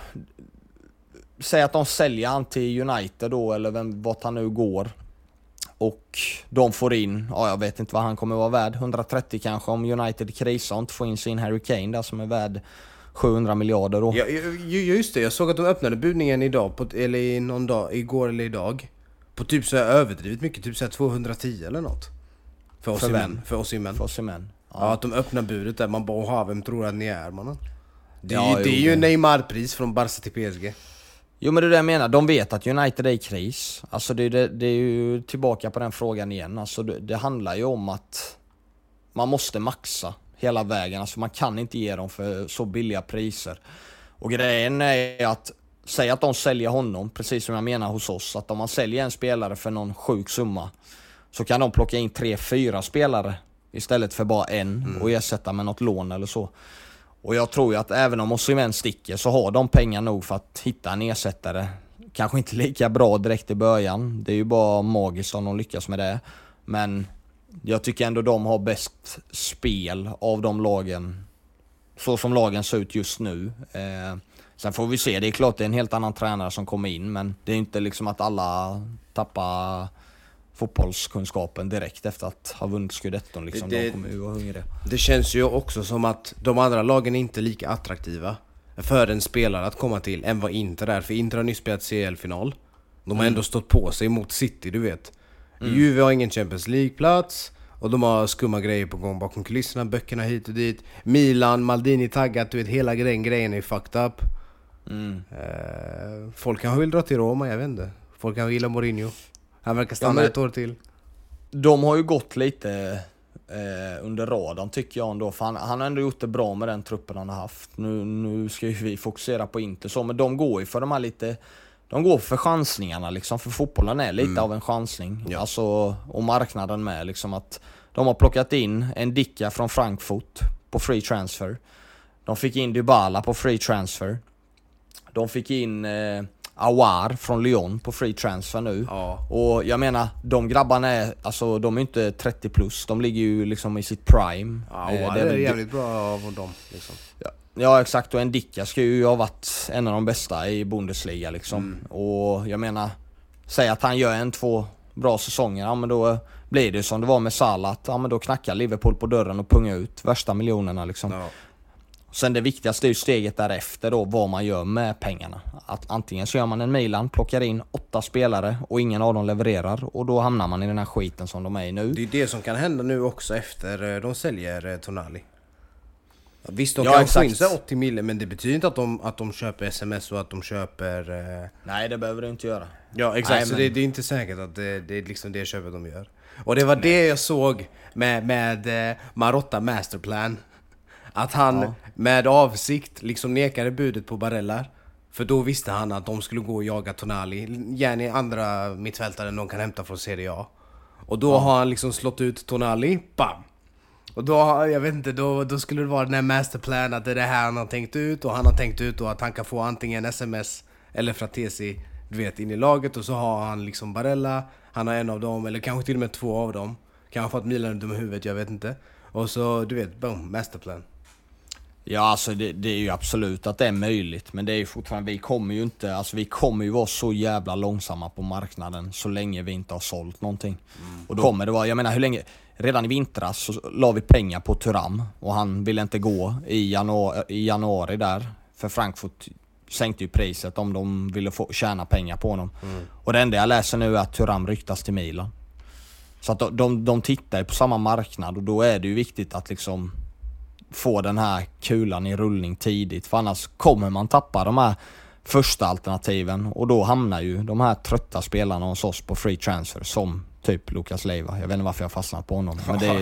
Säg att de säljer han till United då, eller vem, vart han nu går. Och de får in, ja jag vet inte vad han kommer vara värd, hundratrettio kanske om United krisar och inte får in sin Harry Kane där som är värd sjuhundra miljarder då. Ja, just det, jag såg att de öppnade budningen idag, på, eller i någon dag, igår eller idag. På typ så här överdrivet mycket, typ så här tvåhundratio eller något. För oss i män. För oss i män. För oss i män. Ja. Ja, att de öppnar budet där, man bara, ha, vem tror att ni är, mannen? Det, ja, det är ju Neymar-pris från Barca till P S G. Jo, men det är det jag menar. De vet att United är i kris. Alltså det, det, det är ju tillbaka på den frågan igen. Alltså det, det handlar ju om att man måste maxa hela vägen. Alltså man kan inte ge dem för så billiga priser. Och grejen är att säg att de säljer honom, precis som jag menar hos oss, att om man säljer en spelare för någon sjuk summa så kan de plocka in tre, fyra spelare istället för bara en mm. och ersätta med något lån eller så. Och jag tror ju att även om Osimhen sticker så har de pengar nog för att hitta en ersättare. Kanske inte lika bra direkt i början. Det är ju bara magiskt om de lyckas med det. Men jag tycker ändå de har bäst spel av de lagen. Så som lagen ser ut just nu. Eh, sen får vi se. Det är klart det är en helt annan tränare som kommer in. Men det är inte liksom att alla tappar fotbollskunskapen direkt efter att ha vunnit Scudetton liksom. Det, de kommer ju vara hungriga. Det känns ju också som att de andra lagen är inte lika attraktiva för en spelare att komma till än vad Inter är. För Inter har nyss spelat C L-final. De har mm. ändå stått på sig mot City, du vet. Mm. Juve har ingen Champions League-plats och de har skumma grejer på gång bakom kulisserna, böckerna hit och dit. Milan, Maldini taggat, du vet, hela grejen, grejen är fucked up. Mm. Uh, folk kanske vill dra till Roma, jag vet inte. Folk kanske gillar Mourinho. Han verkar stanna ja, ett år till. De har ju gått lite eh, under radarn tycker jag ändå. För han, han har ändå gjort det bra med den truppen han har haft. Nu, nu ska ju vi fokusera på Inter så. Men de går ju för de här lite... De går för chansningarna liksom. För fotbollen är lite mm. av en chansning. Ja. Alltså, och marknaden med liksom att... De har plockat in en Dicka från Frankfurt på free transfer. De fick in Dybala på free transfer. De fick in... Eh, Awar från Lyon på free transfer nu. Ja. Och jag menar, de grabbarna är, alltså de är inte trettio plus. De ligger ju liksom i sitt prime. Ja, Awar det är, är jävligt bra av dem liksom. Ja, ja exakt, och en Dicka ska ju ha varit en av de bästa i Bundesliga liksom. Mm. Och jag menar, säg att han gör en, två bra säsonger, ja men då blir det som det var med Salah, att ja men då knackar Liverpool på dörren och pungar ut värsta miljonerna liksom. Ja. Sen det viktigaste är ju steget därefter då, vad man gör med pengarna. Att antingen så gör man en Milan, plockar in åtta spelare och ingen av dem levererar. Och då hamnar man i den här skiten som de är i nu. Det är det som kan hända nu också efter de säljer Tonali. Visst, de ja, kan få in sig åttio miljoner, men det betyder inte att de, att de köper S M S och att de köper... Eh... Nej, det behöver du inte göra. Ja, exakt. Nej, så men... det, det är inte säkert att det, det är liksom det köpet de gör. Och det var Nej. det jag såg med, med eh, Marotta Masterplan. Att han ja. med avsikt liksom nekade budet på Barella. För då visste han att de skulle gå och jaga Tonali. Gärna andra mittfältare de kan hämta från Serie A. Och då ja. har han liksom slått ut Tonali. Bam! Och då, jag vet inte, då, då skulle det vara den här masterplan att det är det här han har tänkt ut. Och han har tänkt ut då att han kan få antingen S M S eller Fratesi, du vet, in i laget. Och så har han liksom Barella. Han har en av dem, eller kanske till och med två av dem. Kanske fått Milan under huvudet, jag vet inte. Och så, du vet, boom, masterplan. Ja, alltså det, det är ju absolut att det är möjligt. Men det är ju fortfarande, vi kommer ju inte, alltså vi kommer ju vara så jävla långsamma på marknaden så länge vi inte har sålt någonting. Mm. Och då kommer det vara, jag menar hur länge, redan i vintras så la vi pengar på Thuram och han ville inte gå i januari, i januari där. För Frankfurt sänkte ju priset om de ville få tjäna pengar på honom. Mm. Och det enda jag läser nu är att Thuram ryktas till Milan. Så att de, de, de tittar på samma marknad och då är det ju viktigt att liksom få den här kulan i rullning tidigt. För annars kommer man tappa de här första alternativen och då hamnar ju de här trötta spelarna hos oss på free transfer som typ Lucas Leiva. Jag vet inte varför jag fastnat på honom. Men det,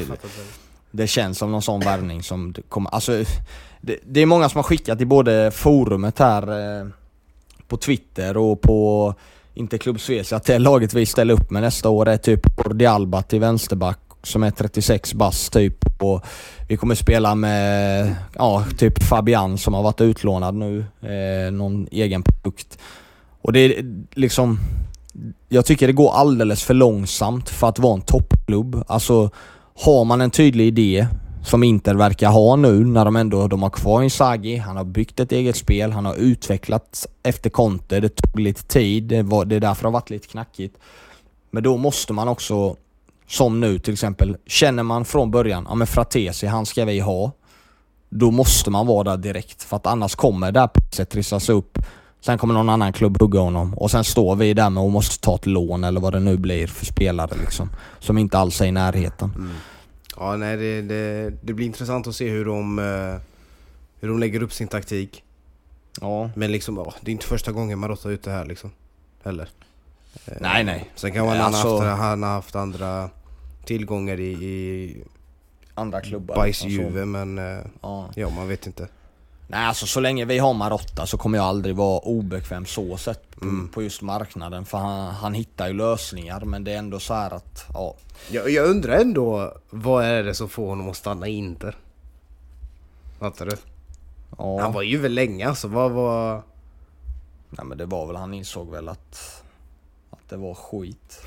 det känns som någon sån värvning som kommer... Alltså, det, det är många som har skickat i både forumet här eh, på Twitter och på Interklubb Svezia att det laget vi ställer upp med nästa år är typ Jordi Alba till vänsterback som är trettiosex bass typ, och vi kommer spela med ja, typ Fabian som har varit utlånad nu, eh, någon egen produkt. Och det är liksom, jag tycker det går alldeles för långsamt för att vara en toppklubb. Alltså har man en tydlig idé som Inter verkar ha nu när de ändå de har kvar Inzaghi, han har byggt ett eget spel, han har utvecklats efter Conte, det tog lite tid, det, var, det är därför det har varit lite knackigt. Men då måste man också, som nu till exempel, känner man från början, ja men Fratesi, han ska vi ha, då måste man vara där direkt, för att annars kommer det här priset trissas upp, sen kommer någon annan klubb hugga honom och sen står vi där med och måste ta ett lån eller vad det nu blir för spelare liksom, som inte alls är i närheten. Mm. Ja, nej, det, det, det blir intressant att se hur de, hur de lägger upp sin taktik. Ja. Men liksom, ja, det är inte första gången man råttar ut det här liksom, heller. Nej, nej. Sen kan man alltså, ha haft, han har haft andra tillgångar i, i andra klubbar. Bajs i Juve, men ja. ja, man vet inte. Nej, alltså så länge vi har Marotta så kommer jag aldrig vara obekväm så sett på, mm. på just marknaden. För han, han hittar ju lösningar, men det är ändå så här att, ja. Jag, jag undrar ändå, vad är det som får honom att stanna i Inter? Fattar du? Ja. Han var ju väl länge, alltså vad var... Nej, men det var väl, han insåg väl att, att det var skit.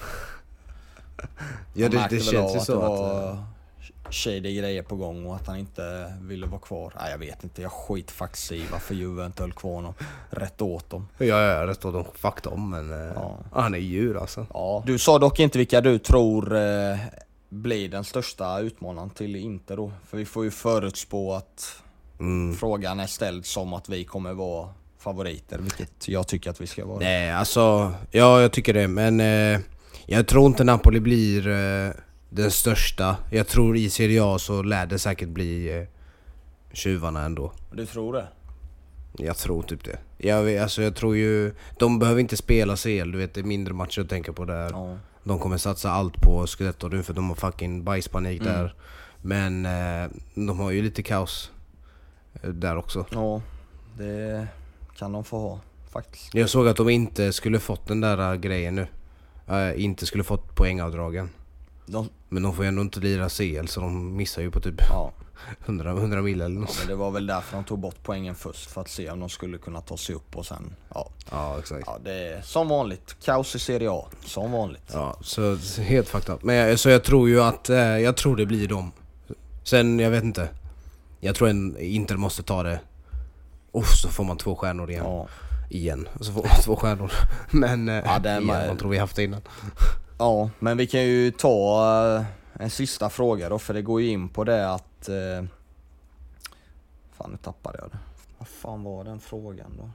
Ja, det, det känns ju så att det att... var shady grejer på gång och att han inte ville vara kvar. Nej, jag vet inte, jag skit faktiskt i varför Juve inte höll kvar honom. Rätt åt dem. Ja, ja, rätt åt dem. Fuck dem, men ja. Ja, han är djur alltså. Ja. Du sa dock inte vilka du tror eh, blir den största utmanaren till Inter då. För vi får ju förutspå att mm. frågan är ställd som att vi kommer vara favoriter, vilket jag tycker att vi ska vara. Nej, alltså, ja, jag tycker det, men eh, jag tror inte Napoli blir eh, den största. Jag tror i Serie A så lär det säkert bli eh, tjuvarna ändå. Du tror det? Jag tror typ det. Jag, vet, alltså, jag tror ju, de behöver inte spela C L, du vet, det är mindre matcher att tänka på där. Ja. De kommer satsa allt på Scudetto nu för de har fucking bajspanik mm. där. Men eh, de har ju lite kaos eh, där också. Ja, det kan de få ha faktiskt. Jag såg att de inte skulle fått den där grejen nu. Uh, inte skulle fått poängavdragen. De... Men de får ju ändå inte lira C L, så de missar ju på typ ja. hundra mil eller något. Ja, men det var väl därför de tog bort poängen först, för att se om de skulle kunna ta sig upp och sen, ja. Ja, exakt. Ja, det är som vanligt. Kaos i Serie A, som vanligt. Ja, så helt fucked up. Men jag, så jag tror ju att, eh, jag tror det blir dem. Sen, jag vet inte. Jag tror en Inter måste ta det. Och så får man två stjärnor igen. Ja. Igen. Och så får man två stjärnor. Men ja, det igen, man tror vi haft det innan. Ja, men vi kan ju ta uh, en sista fråga då. För det går ju in på det att... Uh, fan, nu tappade jag det. Vad fan var den frågan då?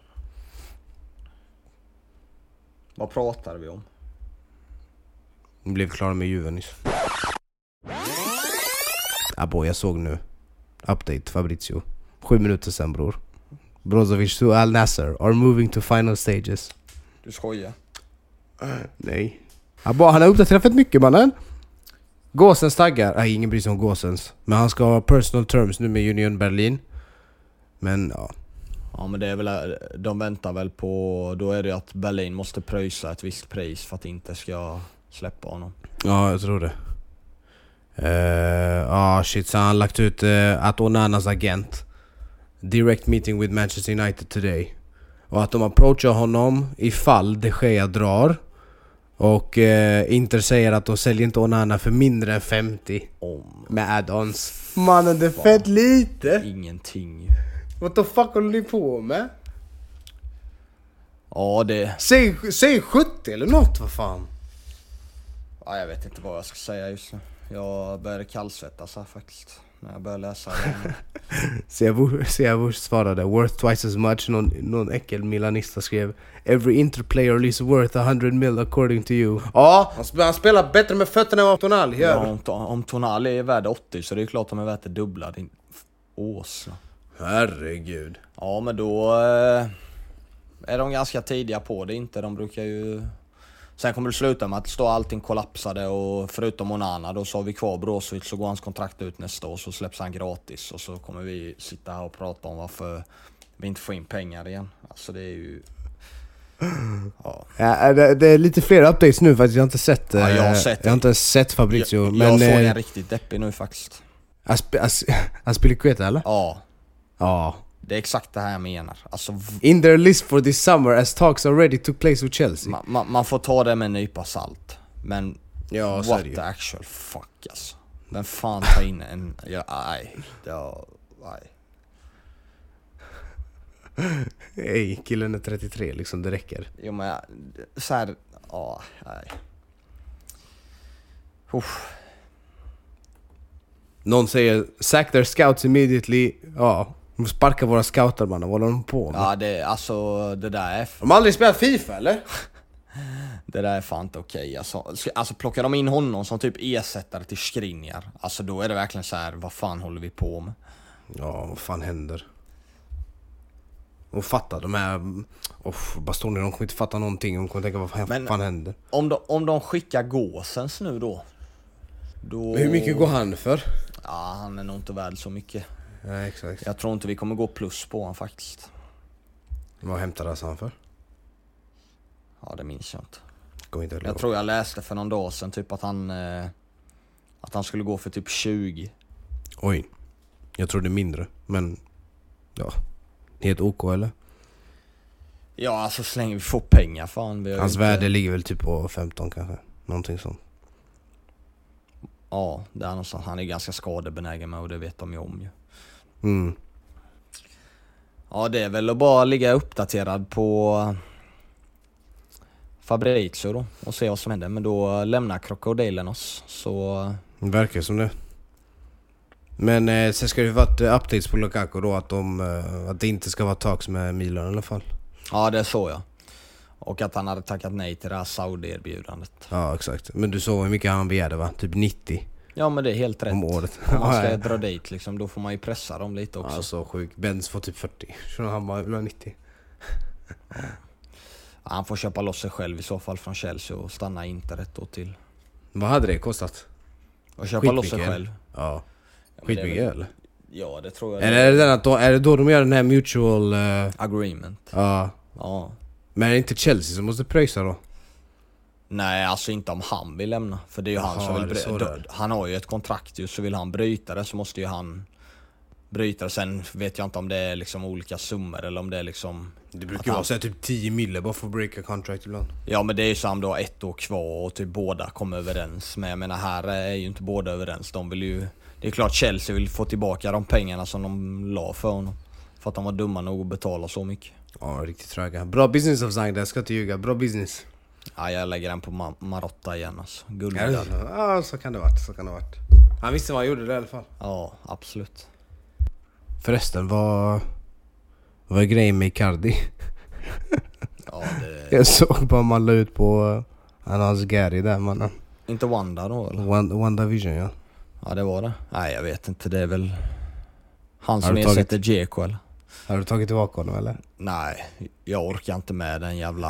Vad pratar vi om? Vi blev klara med Juve nyss. Abo, jag såg nu. Update, Fabrizio. Sju minuter sen, bror. Brozovic to Al Nassr are moving to final stages. Du skojar? Uh, nej. Abo, han har uppdaterat fett mycket, mannen. Gåsens taggar. Nej, ingen bryr sig om Gåsens. Men han ska ha personal terms nu med Union Berlin. Men ja. Ja, men det är väl, de väntar väl på, då är det att Berlin måste pröjsa ett visst pris för att inte ska släppa honom. Ja, jag tror det. Ja, uh, ah, shit, så han har lagt ut uh, att Onanas agent direct meeting with Manchester United today. Och att de approachar honom ifall De Gea drar. Och uh, Inter säger att de säljer inte Onana för mindre än femtio oh, med add-ons. Mannen, det är fett lite. Ingenting. What the fuck håller ni på med? Ja, det... Säg, säg sjuttio eller något, vad fan? Ja, jag vet inte vad jag ska säga just nu. Jag började kallsvettas här faktiskt. När jag började läsa det. Seavors svarade worth twice as much. Någon, någon äckel milanista skrev every Inter-player is worth a hundred mil according to you. Ja, han, sp- han spelar bättre med fötterna än vad Tonali gör. Ja, om, om Tonali är värd åttio så det är klart att de är värt det dubbla. Din åsna. Herregud. Ja, men då eh, är de ganska tidiga på det. Inte, de brukar ju... Sen kommer det sluta med att stå allting kollapsade och förutom Onana då så har vi kvar Brozovic, så går hans kontrakt ut nästa år så släpps han gratis och så kommer vi sitta här och prata om varför vi inte får in pengar igen. Alltså det är ju... Ja. Ja, det, det är lite fler updates nu faktiskt, jag har inte sett, ja, jag har sett jag har inte sett Fabrizio. Jag, men, jag såg en riktigt deppig nu faktiskt. Aspilicueta eller? Ja. Ja. Det är exakt det här jag menar. Alltså, v- In their list for this summer as talks already took place with Chelsea. Ma- ma- man får ta det med en nypa salt. Men ja, what the actual fuck alltså. Vem fan tar in en... Ja, nej. Ja, nej. Ey, killen är trettiotre liksom, det räcker. Jo men så här, ja, nej. Uff. Någon säger sack their scouts immediately. Ja, de sparkar våra scouter, man. Vad håller de på med? Ja, det, alltså det där är... F- de har aldrig spelat FIFA, eller? Det där är fan inte okej. Alltså, alltså plockar de in honom som typ ersättare till Skriniar, alltså då är det verkligen så här, vad fan håller vi på med? Ja, vad fan händer? Och fatta, de här oh, Bastoni, de kommer inte fatta någonting. De kommer tänka, vad fan, men fan händer? Om de, om de skickar Gåsens nu då, då... Men hur mycket går han för? Ja, han är nog inte värd så mycket. Ja, exakt. Jag tror inte vi kommer gå plus på honom faktiskt. Vad hämtade han för? Ja, det minns jag inte. Går inte jag tror jag läste för någon dag sedan typ att han eh, att han skulle gå för typ tjugo. Oj. Jag tror det är mindre, men ja. Helt OK eller? Ja, alltså så länge vi får pengar fan. Vi Hans inte... värde ligger väl typ på femton kanske. Någonting sånt. Ja, det är någonstans. Han är ganska skadebenägen med och det vet de ju om ju. Mm. Ja, det är väl att bara ligga uppdaterad på Fabrizio då och se vad som händer. Men då lämnar krokodilen oss. Så... Det verkar som det. Men eh, sen ska det varit updates på Lukaku då att, de, eh, att det inte ska vara talks med Milan i alla fall. Ja, det såg jag. Och att han hade tackat nej till det här Saudi-erbjudandet. Ja, exakt. Men du såg hur mycket han begärde va? Typ nittio. Ja, men det är helt rätt. Om året. Om man ska dra dit liksom, då får man ju pressa dem lite också. Ja, så sjukt. Benz får typ fyrtio. Så han bara vill ha nittio. Ja. Han får köpa loss sig själv i så fall från Chelsea och stanna Inter ett år till. Vad hade det kostat? Och köpa loss sig själv? Ja. Skitmycket väl... eller? Ja, det tror jag. Eller är det, den att då, är det då de gör den här mutual... Uh... agreement? Ja. Ja. Men är det inte Chelsea som måste pröjsa då? Nej, alltså inte om han vill lämna. För det är ju Aha, han som vill bryta. Han har ju ett kontrakt ju, så vill han bryta det så måste ju han bryta det. Sen vet jag inte om det är liksom olika summor eller om det är liksom... Det brukar vara han... typ tio mille bara för att breaka contract ibland. Ja, men det är ju så att då ett år kvar och typ båda kommer överens. Men jag menar, här är ju inte båda överens. De vill ju... Det är klart Chelsea vill få tillbaka de pengarna som de la för honom. För att de var dumma nog att betala så mycket. Ja, riktigt tröga. Bra business of Zang, jag ska inte ljuga. Bra business. Ja, jag lägger den på Ma- Marotta igen alltså. Guld. Ja, så kan det varit, så kan det varit. Han visste vad han gjorde det i alla fall. Ja, absolut. Förresten, vad... Vad är grejen med Icardi? Ja, det... Jag såg bara man la ut på... Han har hans Gary där, mannen. Inte Wanda då, eller? One, One Division, ja. Ja, det var det. Nej, jag vet inte. Det är väl... Han som ersätter Dzeko, eller? Har du tagit tillbaka honom, eller? Nej, jag orkar inte med den jävla...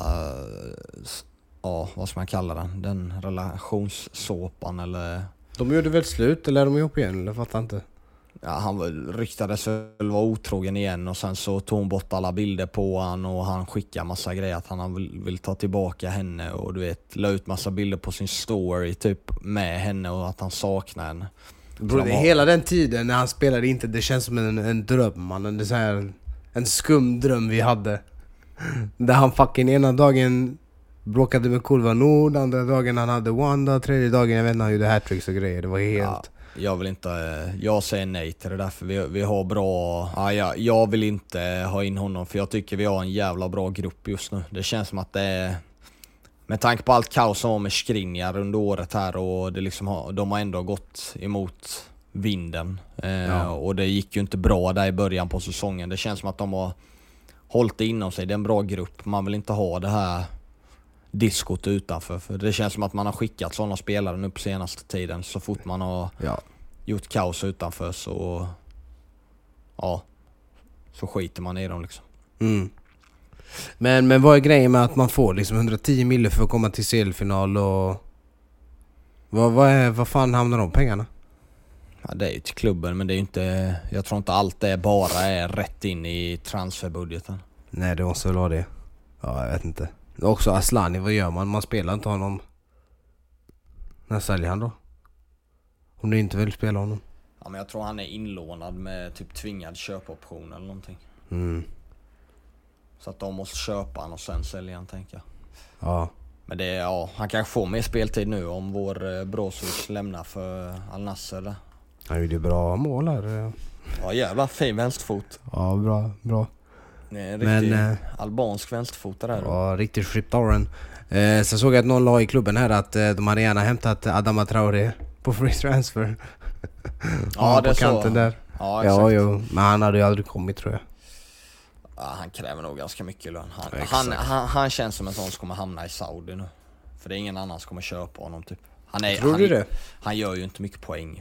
Ja, vad ska man kalla den? Den relationssåpan, eller... De gjorde väl slut, eller är de ihop igen? Eller fattar inte. Ja, han ryktades väl vara otrogen igen och sen så tog hon bort alla bilder på han och han skickade massa grejer att han vill, vill ta tillbaka henne och du vet, la ut massa bilder på sin story typ med henne och att han saknar henne. Bro, det är hela den tiden när han spelade inte, det känns som en, en dröm, man. Det är så här, en, en skum dröm vi hade. Där han fucking ena dagen bråkade med Kulva Nord, andra dagen han hade Wanda, tredje dagen jag vet inte han gjorde hattricks och grejer. Det var helt... Ja, jag vill inte, jag säger nej till det där för vi, vi har bra, ja, jag, jag vill inte ha in honom för jag tycker vi har en jävla bra grupp just nu. Det känns som att det är, med tanke på allt kaos som var med Skriniar under året här och det liksom har, de har ändå gått emot vinden. Eh, ja. Och det gick ju inte bra där i början på säsongen. Det känns som att de har hållit det inom sig. Det är en bra grupp. Man vill inte ha det här diskot utanför. För det känns som att man har skickat sådana spelare nu på senaste tiden. Så fort man har ja. gjort kaos utanför så ja, så skiter man i dem liksom. Mm. Men, men vad är grejen med att man får liksom hundratio miljoner för att komma till C L-final och vad, vad, är, vad fan hamnar de pengarna? Ja, det är ju till klubben men det är ju inte, jag tror inte allt det bara är rätt in i transferbudgeten. Nej, det måste väl vara det. Ja, jag vet inte. Också Aslani, vad gör man? Man spelar inte honom. När säljer han då? Om du inte vill spela honom. Ja, men jag tror han är inlånad med typ tvingad köpoption eller någonting. Mm. Så att de måste köpa han och sen sälja han, tänker jag. Ja. Men det är, ja, han kanske får mer speltid nu om vår eh, Brozovic lämnar för Al Nassr där. Han gjorde bra mål här. Ja, jävla fin vänsterfot. Ja, bra, bra. Det är en riktig Men, eh, albansk vänsterfot där. Ja, riktigt Shriptoren. Eh, sen såg jag att någon la i klubben här att eh, de hade gärna hämtat Adama Traoré på free transfer. Ja, det på är kanten så. Där. Ja, exakt. Ja, jo. Men han hade ju aldrig kommit, tror jag. Ja, han kräver nog ganska mycket lön. Han, Ja, han, han, han känns som en sån som kommer hamna i Saudi nu. För det är ingen annan som kommer köpa honom typ. Han är, tror han, du det? Han gör ju inte mycket poäng.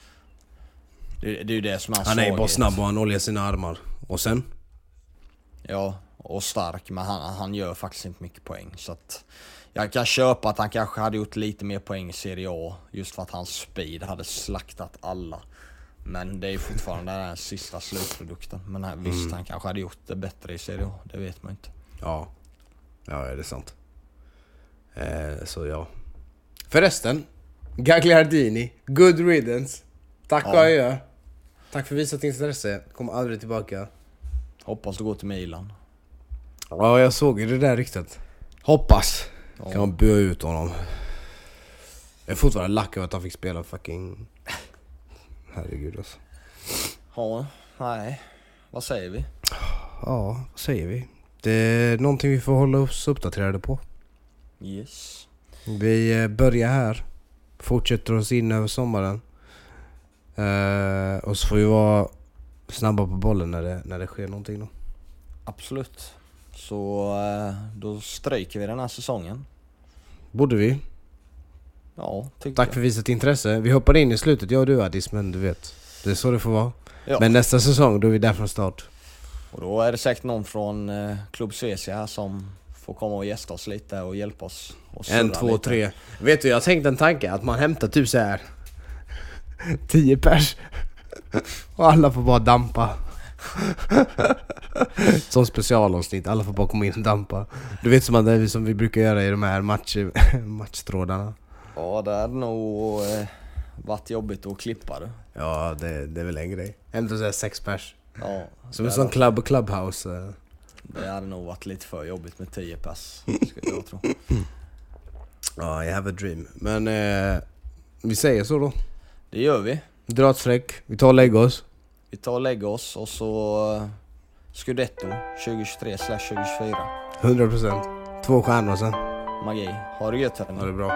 Det, det är ju det som är Han är bara snabb och han oljar sina armar. Och sen? Ja, och stark. Men han, han gör faktiskt inte mycket poäng. Så att jag kan köpa att han kanske hade gjort lite mer poäng i Serie A. Just för att hans speed hade slaktat alla. Men det är fortfarande den här sista slutprodukten. Men här, visst, mm. han kanske hade gjort det bättre i Serie A. Det vet man inte. Ja, ja det är sant. Eh, så ja. Förresten, Gagliardini, good riddance. Tack ja. och adjö. Tack för visat intresse. Kommer aldrig tillbaka. Hoppas du går till Milan. Ja, jag såg ju det där riktigt. Hoppas. Ja. Kan man bua ut honom. Jag är fortfarande lack över att han fick spela fucking... Herregud alltså. Ja, nej. Vad säger vi? Ja, vad säger vi? Det är någonting vi får hålla oss uppdaterade på. Yes. Vi börjar här. Fortsätter oss in över sommaren. Uh, och så får vi vara snabba på bollen när det, när det sker någonting då. Absolut. Så uh, då stryker vi den här säsongen. Borde vi? Ja, tack jag. för visat intresse. Vi hoppar in i slutet, jag och du Adis, men du vet. Det är så det får vara. Ja. Men nästa säsong, då är vi där från start. Och då är det säkert någon från uh, Klubb Svecia här som får komma och gästa oss lite och hjälpa oss. Och en, två, lite. tre. Vet du, jag tänkte en tanke att man hämtar typ så här tio pers och alla får bara dampa. Som specialavsnitt, alla får bara komma in och dampa. Du vet som, man, det som vi brukar göra i de här match, matchtrådarna. Ja, det är nog eh, varit jobbigt att klippa det. Ja, det, det är väl en grej. Ändå så här sex pers. Ja, som en sån club och clubhouse. Det hade nog varit lite för jobbigt med tio pers, skulle jag tro. Ja, I have a dream. Men eh, vi säger så då. Det gör vi. Dra ett streck, vi tar och lägger oss. Vi tar och lägger oss och så uh, Scudetto tjugohundratjugotre slash tjugohundratjugofyra. hundra procent. Två stjärnor sen. Magi. Ha det gött här. Ha det bra.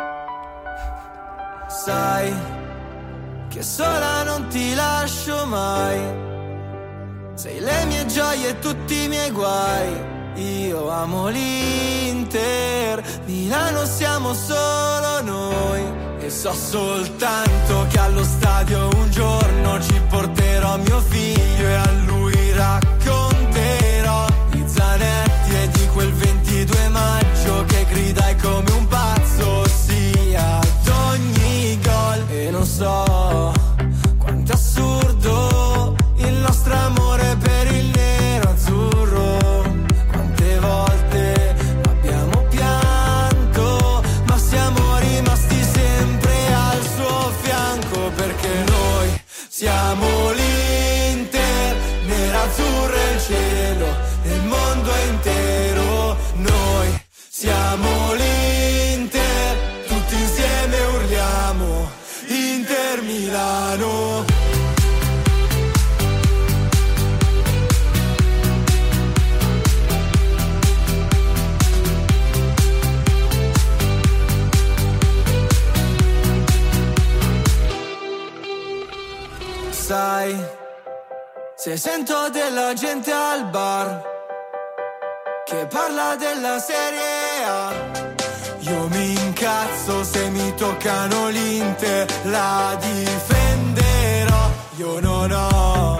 Sai che sola non ti lascio mai. Sei le mie gioie e tutti i miei guai. Io amo l'Inter, Milano siamo solo noi. E so soltanto che allo stadio un giorno ci porterò mio figlio e a lui racconterò i Zanetti e di quel ventidue maggio che gridai come un pazzo, sì, ad ogni gol. E non so quanto è assurdo il nostro amore per il nero azzurro. Quante volte abbiamo pianto, ma siamo rimasti sempre al suo fianco, perché noi siamo l'Inter, nerazzurro è il cielo del mondo intero. Noi siamo l'Inter, tutti insieme urliamo Inter Milano. Sai, se sento della gente al bar che parla della Serie A, io mi incazzo. Se mi toccano l'Inter la difenderò. Io non ho